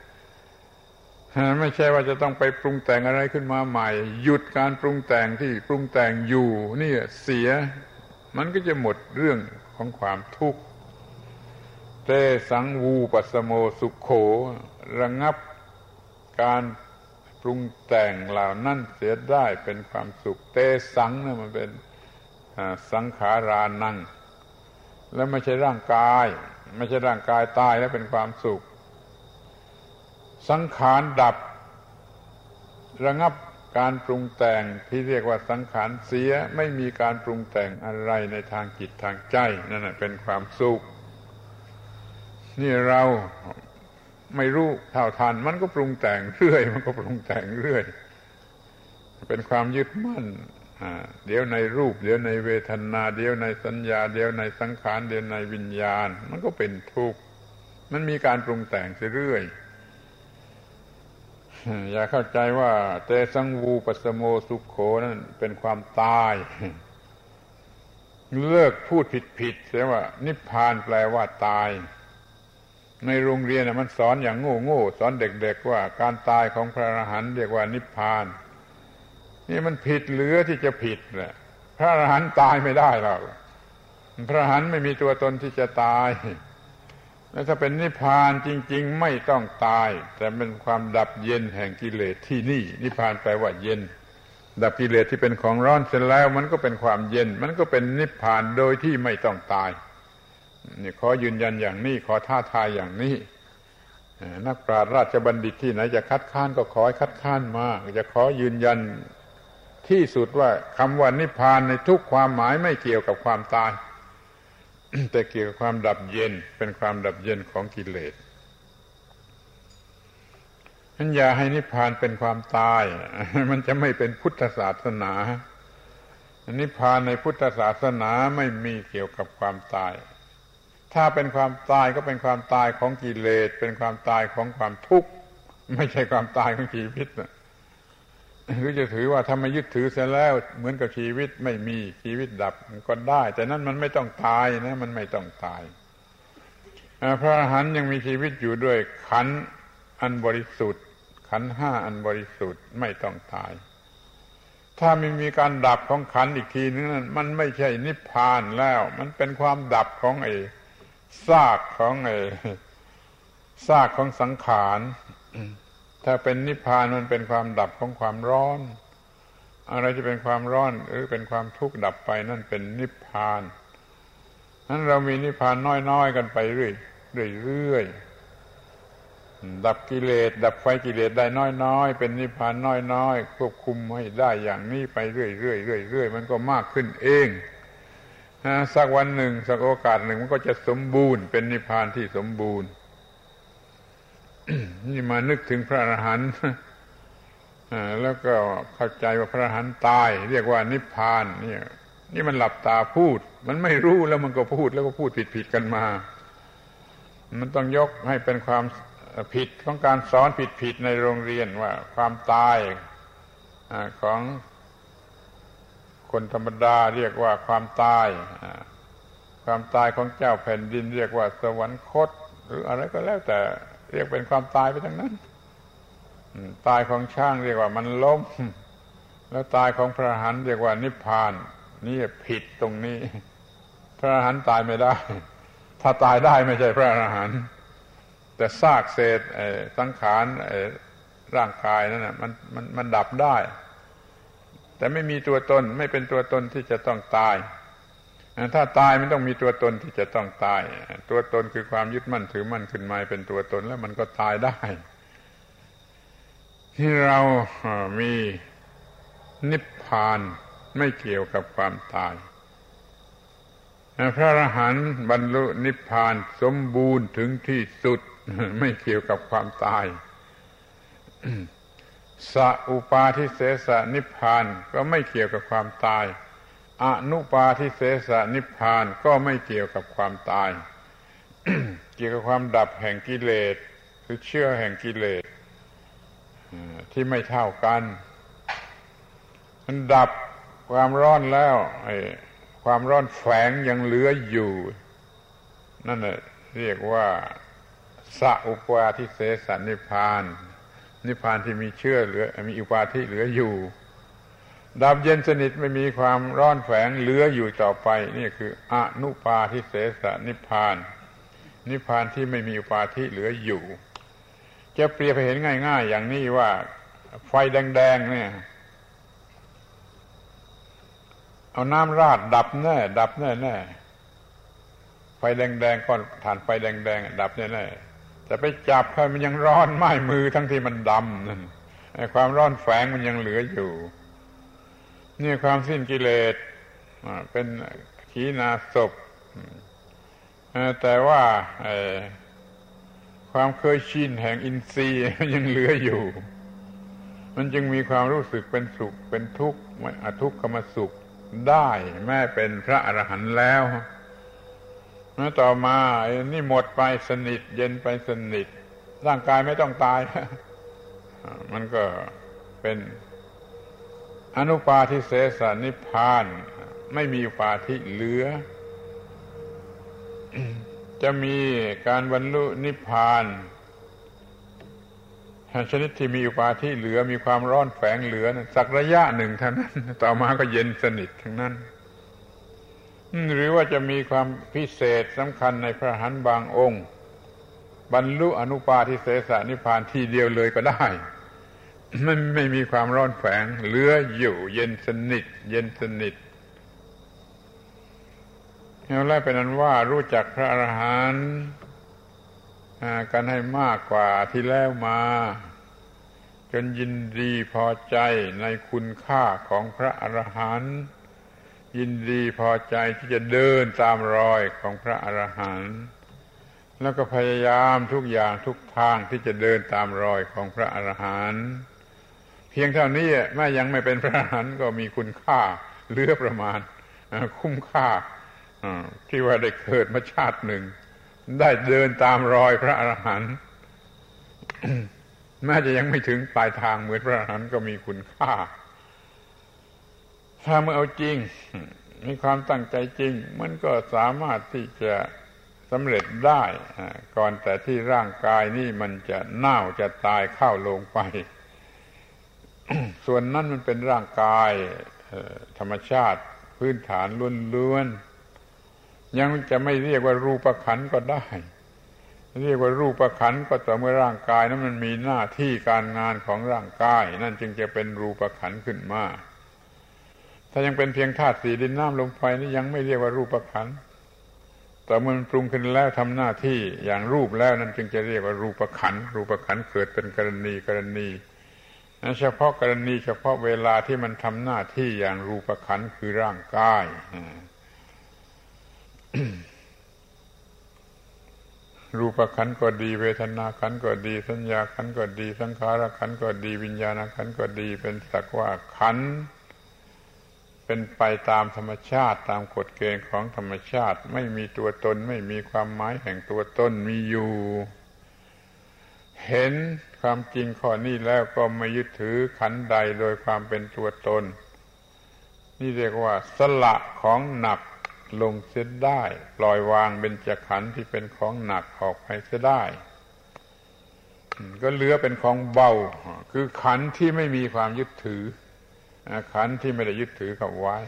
ไม่ใช่ว่าจะต้องไปปรุงแต่งอะไรขึ้นมาใหม่หยุดการปรุงแต่งที่ปรุงแต่งอยู่นี่เสียมันก็จะหมดเรื่องของความทุกข์เตสังวูปัสสโมสุขโขระงับการปรุงแต่งเหล่านั้นเสียได้เป็นความสุขเตสังเนี่ยมันเป็นสังขารานังแล้วไม่ใช่ร่างกายไม่ใช่ร่างกายตายแล้วเป็นความสุขสังขารดับระงับการปรุงแต่งที่เรียกว่าสังขารเสียไม่มีการปรุงแต่งอะไรในทางจิตทางใจนั่นแหละเป็นความสุขนี่เราไม่รู้เท่าทันมันก็ปรุงแต่งเรื่อยมันก็ปรุงแต่งเรื่อยเป็นความยึดมั่นเดี๋ยวในรูปเดี๋ยวในเวทนาเดี๋ยวในสัญญาเดี๋ยวในสังขารเดี๋ยวในวิญญาณมันก็เป็นทุกข์มันมีการปรุงแต่งเรื่อยอย่าเข้าใจว่าเตสังวูปัสสโมสุขโขนั่นเป็นความตายเลิกพูดผิดๆเสียว่านิพพานแปลว่าตายในโรงเรียนมันสอนอย่างโง่ๆสอนเด็กๆว่าการตายของพระอรหันต์เรียกว่านิพพานนี่มันผิดเหลือที่จะผิดแหละพระอรหันต์ตายไม่ได้หรอกพระอรหันต์ไม่มีตัวตนที่จะตายแล้วถ้าเป็นนิพพานจริงๆไม่ต้องตายแต่เป็นความดับเย็นแห่งกิเลสที่นี่นิพพานแปลว่าเย็นดับกิเลสที่เป็นของร้อนเสร็จแล้วมันก็เป็นความเย็นมันก็เป็นนิพพานโดยที่ไม่ต้องตายนี่ขอยืนยันอย่างนี้ขอท้าทายอย่างนี้นักปราชญ์ราชบัณฑิตที่ไหนจะคัดค้านก็ขอให้คัดค้านมาจะขอยืนยันที่สุดว่าคำว่านิพพานในทุกความหมายไม่เกี่ยวกับความตายแต่เกี่ยวกับความดับเย็นเป็นความดับเย็นของกิเลสฉะนั้นอย่าให้นิพพานเป็นความตายมันจะไม่เป็นพุทธศาสนานิพพานในพุทธศาสนาไม่มีเกี่ยวกับความตายถ้าเป็นความตายก็เป็นความตายของกิเลสเป็นความตายของความทุกข์ไม่ใช่ความตายของชีวิตนะหรือจะถือว่าถ้าไม่ยึดถือเสียแล้วเหมือนกับชีวิตไม่มีชีวิตดับก็ได้แต่นั้นมันไม่ต้องตายนะมันไม่ต้องตายพระอรหันต์ยังมีชีวิตอยู่ด้วยขันธ์อันบริสุทธิ์ขันธ์ห้าอันบริสุทธิ์ไม่ต้องตายถ้าไม่มีการดับของขันธ์อีกทีนึงนั้นมันไม่ใช่นิพพานแล้วมันเป็นความดับของไอ้ซากของไอ้ซากของสังขารถ้าเป็นนิพพานมันเป็นความดับของความร้อนอะไรที่เป็นความร้อนหรือเป็นความทุกข์ดับไปนั่นเป็นนิพพานนั้นเรามีนิพพานน้อยๆกันไปเรื่อยเรื่อยๆดับกิเลสดับไฟกิเลสได้น้อยๆเป็นนิพพานน้อยๆควบคุมให้ได้อย่างนี้ไปเรื่อยๆเรื่อยๆมันก็มากขึ้นเองสักวันหนึ่งสักโอกาสหนึ่งมันก็จะสมบูรณ์เป็นนิพพานที่สมบูรณ์ นี่มานึกถึงพระอรหันต์แล้วก็เข้าใจว่าพระอรหันต์ตายเรียกว่านิพพานนี่นี่มันหลับตาพูดมันไม่รู้แล้วมันก็พูดแล้วก็พูดผิดๆกันมามันต้องยกให้เป็นความผิดของการสอนผิดๆในโรงเรียนว่าความตายของคนธรรมดาเรียกว่าความตายความตายของเจ้าแผ่นดินเรียกว่าสวรรคตหรืออะไรก็แล้วแต่เรียกเป็นความตายไปทั้งนั้นตายของช้างเรียกว่ามันล้มแล้วตายของพระอรหันต์เรียกว่านิพพานนี่ผิดตรงนี้พระอรหันต์ตายไม่ได้ถ้าตายได้ไม่ใช่พระอรหันต์แต่ซากเศษสังขารร่างกายนั่นน่ะมันมันมันดับได้แต่ไม่มีตัวตนไม่เป็นตัวตนที่จะต้องตายถ้าตายมันต้องมีตัวตนที่จะต้องตายตัวตนคือความยึดมั่นถือมั่นขึ้นมาเป็นตัวตนแล้วมันก็ตายได้ที่เรามีนิพพานไม่เกี่ยวกับความตายพระอรหันต์บรรลุนิพพานสมบูรณ์ถึงที่สุดไม่เกี่ยวกับความตายสัอุปาทิเสสนิพพานก็ไม่เกี่ยวกับความตายอนุปาทิเสสนิพพานก็ไม่เกี่ยวกับความตาย เกี่ยวกับความดับแห่งกิเลสคือเชื้อแห่งกิเลสที่ไม่เท่ากันมันดับความร้อนแล้วไอ้ความร้อนแฝงยังเหลืออยู่นั่นแหละเรียกว่าสัอุปาทิเสสนิพพานนิพพานที่มีเชื้อเหลือมีอุปาทิเหลืออยู่ดับเย็นสนิทไม่มีความร้อนแฝงเหลืออยู่ต่อไปนี่คืออนุปาทิเสสนิพพานนิพพานที่ไม่มีอุปาทิเหลืออยู่จะเปรียบให้เห็นง่ายๆอย่างนี้ว่าไฟแดงๆเนี่ยเอาน้ำราดดับแน่ดับแน่แน่ไฟแดงๆก้อนถ่านไฟแดงๆดับแน่แน่แต่ไปจับให้มันยังร้อนไหม้มือทั้งที่มันดำนั่นไอ้ความร้อนแฝงมันยังเหลืออยู่นี่ความสิ้นกิเลสเป็นขีณาสพแต่ว่าความเคยชินแห่งอินทรีย์ยังเหลืออยู่มันจึงมีความรู้สึกเป็นสุขเป็นทุกข์อทุกขมสุขได้แม้เป็นพระอรหันต์แล้วแล้วต่อมาไอ้นี่หมดไปสนิทเย็นไปสนิทร่างกายไม่ต้องตายมันก็เป็นอนุปาทิเสสนิพพานไม่มีอุปาทิเหลือ จะมีการบรรลุนิพพานชนิดที่มีอุปาทิเหลือมีความร้อนแฝงเหลือสักระยะหนึ่งเท่านั้นต่อมาก็เย็นสนิททั้งนั้นหรือว่าจะมีความพิเศษสำคัญในพระอรหันต์บางองค์บรรลุอนุปาทิเสสนิพพานทีเดียวเลยก็ได้มันไม่มีความร้อนแฝงเหลืออยู่เย็นสนิทเย็นสนิทแล้วแลเป็นนั้นว่ารู้จักพระอรหันต์กันให้มากกว่าที่แล้วมาจนยินดีพอใจในคุณค่าของพระอรหันต์ยินดีพอใจที่จะเดินตามรอยของพระอรหันต์แล้วก็พยายามทุกอย่างทุกทางที่จะเดินตามรอยของพระอรหันต์เพียงเท่านี้แม้ยังไม่เป็นพระอรหันต์ก็มีคุณค่าเหลือประมาณคุ้มค่าที่ว่าได้เกิดมาชาติหนึ่งได้เดินตามรอยพระอรหันต์แม้จะยังไม่ถึงปลายทางเหมือนพระอรหันต์ก็มีคุณค่าถ้าเมื่อเอาจริงมีความตั้งใจจริงมันก็สามารถที่จะสำเร็จได้ก่อนแต่ที่ร่างกายนี่มันจะเน่าจะตายเข้าลงไป ส่วนนั้นมันเป็นร่างกายธรรมชาติพื้นฐานล้วนๆยังจะไม่เรียกว่ารูปขันธ์ก็ได้เรียกว่ารูปขันธ์ก็ต่อเมื่อร่างกายนั้นมันมีหน้าที่การงานของร่างกายนั่นจึงจะเป็นรูปขันธ์ขึ้นมาถ้ายังเป็นเพียงธาตุสี่ดินน้ำลมไฟนี่ยังไม่เรียกว่ารูปขันธ์แต่เมื่อมันปรุงขึ้นแล้วทำหน้าที่อย่างรูปแล้วนั่นจึงจะเรียกว่ารูปขันธ์รูปขันธ์เกิดเป็นกรณีกรณีเฉพาะกรณีเฉพาะเวลาที่มันทำหน้าที่อย่างรูปขันธ์คือร่างกาย รูปขันธ์ก็ดีเวทนาขันธ์ก็ดีสัญญาขันธ์ก็ดีสังขารขันธ์ก็ดีวิญญาณขันธ์ก็ดีเป็นสักว่าขันธ์เป็นไปตามธรรมชาติตามกฎเกณฑ์ของธรรมชาติไม่มีตัวตนไม่มีความหมายแห่งตัวตนมีอยู่เห็นความจริงข้อนี้แล้วก็ไม่ยึดถือขันธ์ใดโดยความเป็นตัวตนนี่เรียกว่าสละของหนักลงเสียได้ปล่อยวางเบญจขันธ์ที่เป็นของหนักออกไปเสียได้ก็เหลือเป็นของเบาคือขันธ์ที่ไม่มีความยึดถือขันธ์ที่ไม่ได้ยึดถือกับไว้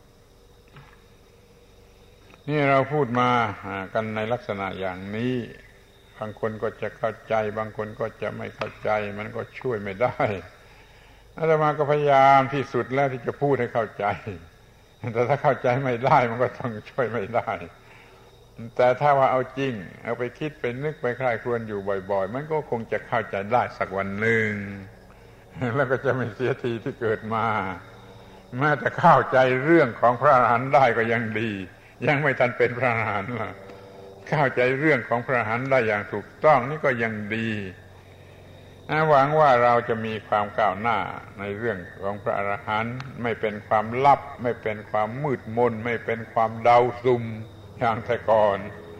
นี่เราพูดมากันในลักษณะอย่างนี้บางคนก็จะเข้าใจบางคนก็จะไม่เข้าใจมันก็ช่วยไม่ได้อาตมาก็พยายามที่สุดแล้วที่จะพูดให้เข้าใจแต่ถ้าเข้าใจไม่ได้มันก็ต้องช่วยไม่ได้แต่ถ้าว่าเอาจริงเอาไปคิดไปนึกไปใคร่ครวญอยู่บ่อยๆมันก็คงจะเข้าใจได้สักวันหนึ่งแล้วก็จะไม่เสียทีที่เกิดมาแม้แต่เข้าใจเรื่องของพระอรหันต์ได้ก็ยังดียังไม่ทันเป็นพระอรหันต์ล่ะเข้าใจเรื่องของพระอรหันต์ได้อย่างถูกต้องนี่ก็ยังดีหวังว่าเราจะมีความก้าวหน้าในเรื่องของพระอรหันต์ไม่เป็นความลับไม่เป็นความมืดมนไม่เป็นความเดาซุ่มอย่างแต่ก่อน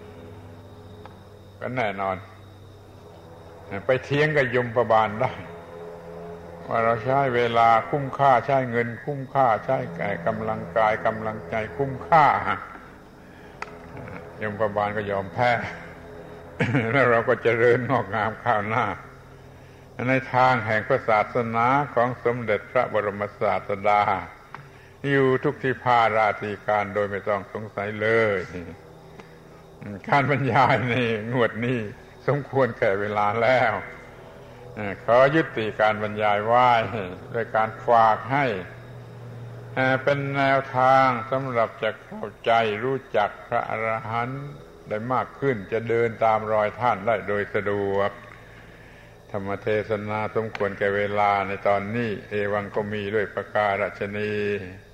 ก็แน่นอนไปเถียงกับยมบาลได้ว่าเราใช้เวลาคุ้มค่าใช้เงินคุ้มค่าใช้กำลังกายกำลังใจคุ้มค่ายมบาลก็ยอมแพ้แล้วเราก็เจริญงอกงามข้าวหน้าในทางแห่งพระศาสนาของสมเด็จพระบรมศาสดาอยู่ทุกที่พาราตีการโดยไม่ต้องสงสัยเลยการบรรยายในงวดนี้สมควรแก่เวลาแล้วขอยุติการบรรยายไว้ด้วยการฝากให้เป็นแนวทางสำหรับจะเข้าใจรู้จักพระอรหันต์ได้มากขึ้นจะเดินตามรอยท่านได้โดยสะดวกธรรมเทศนาสมควรแก่เวลาในตอนนี้เอวังก็มีด้วยประการฉะนี้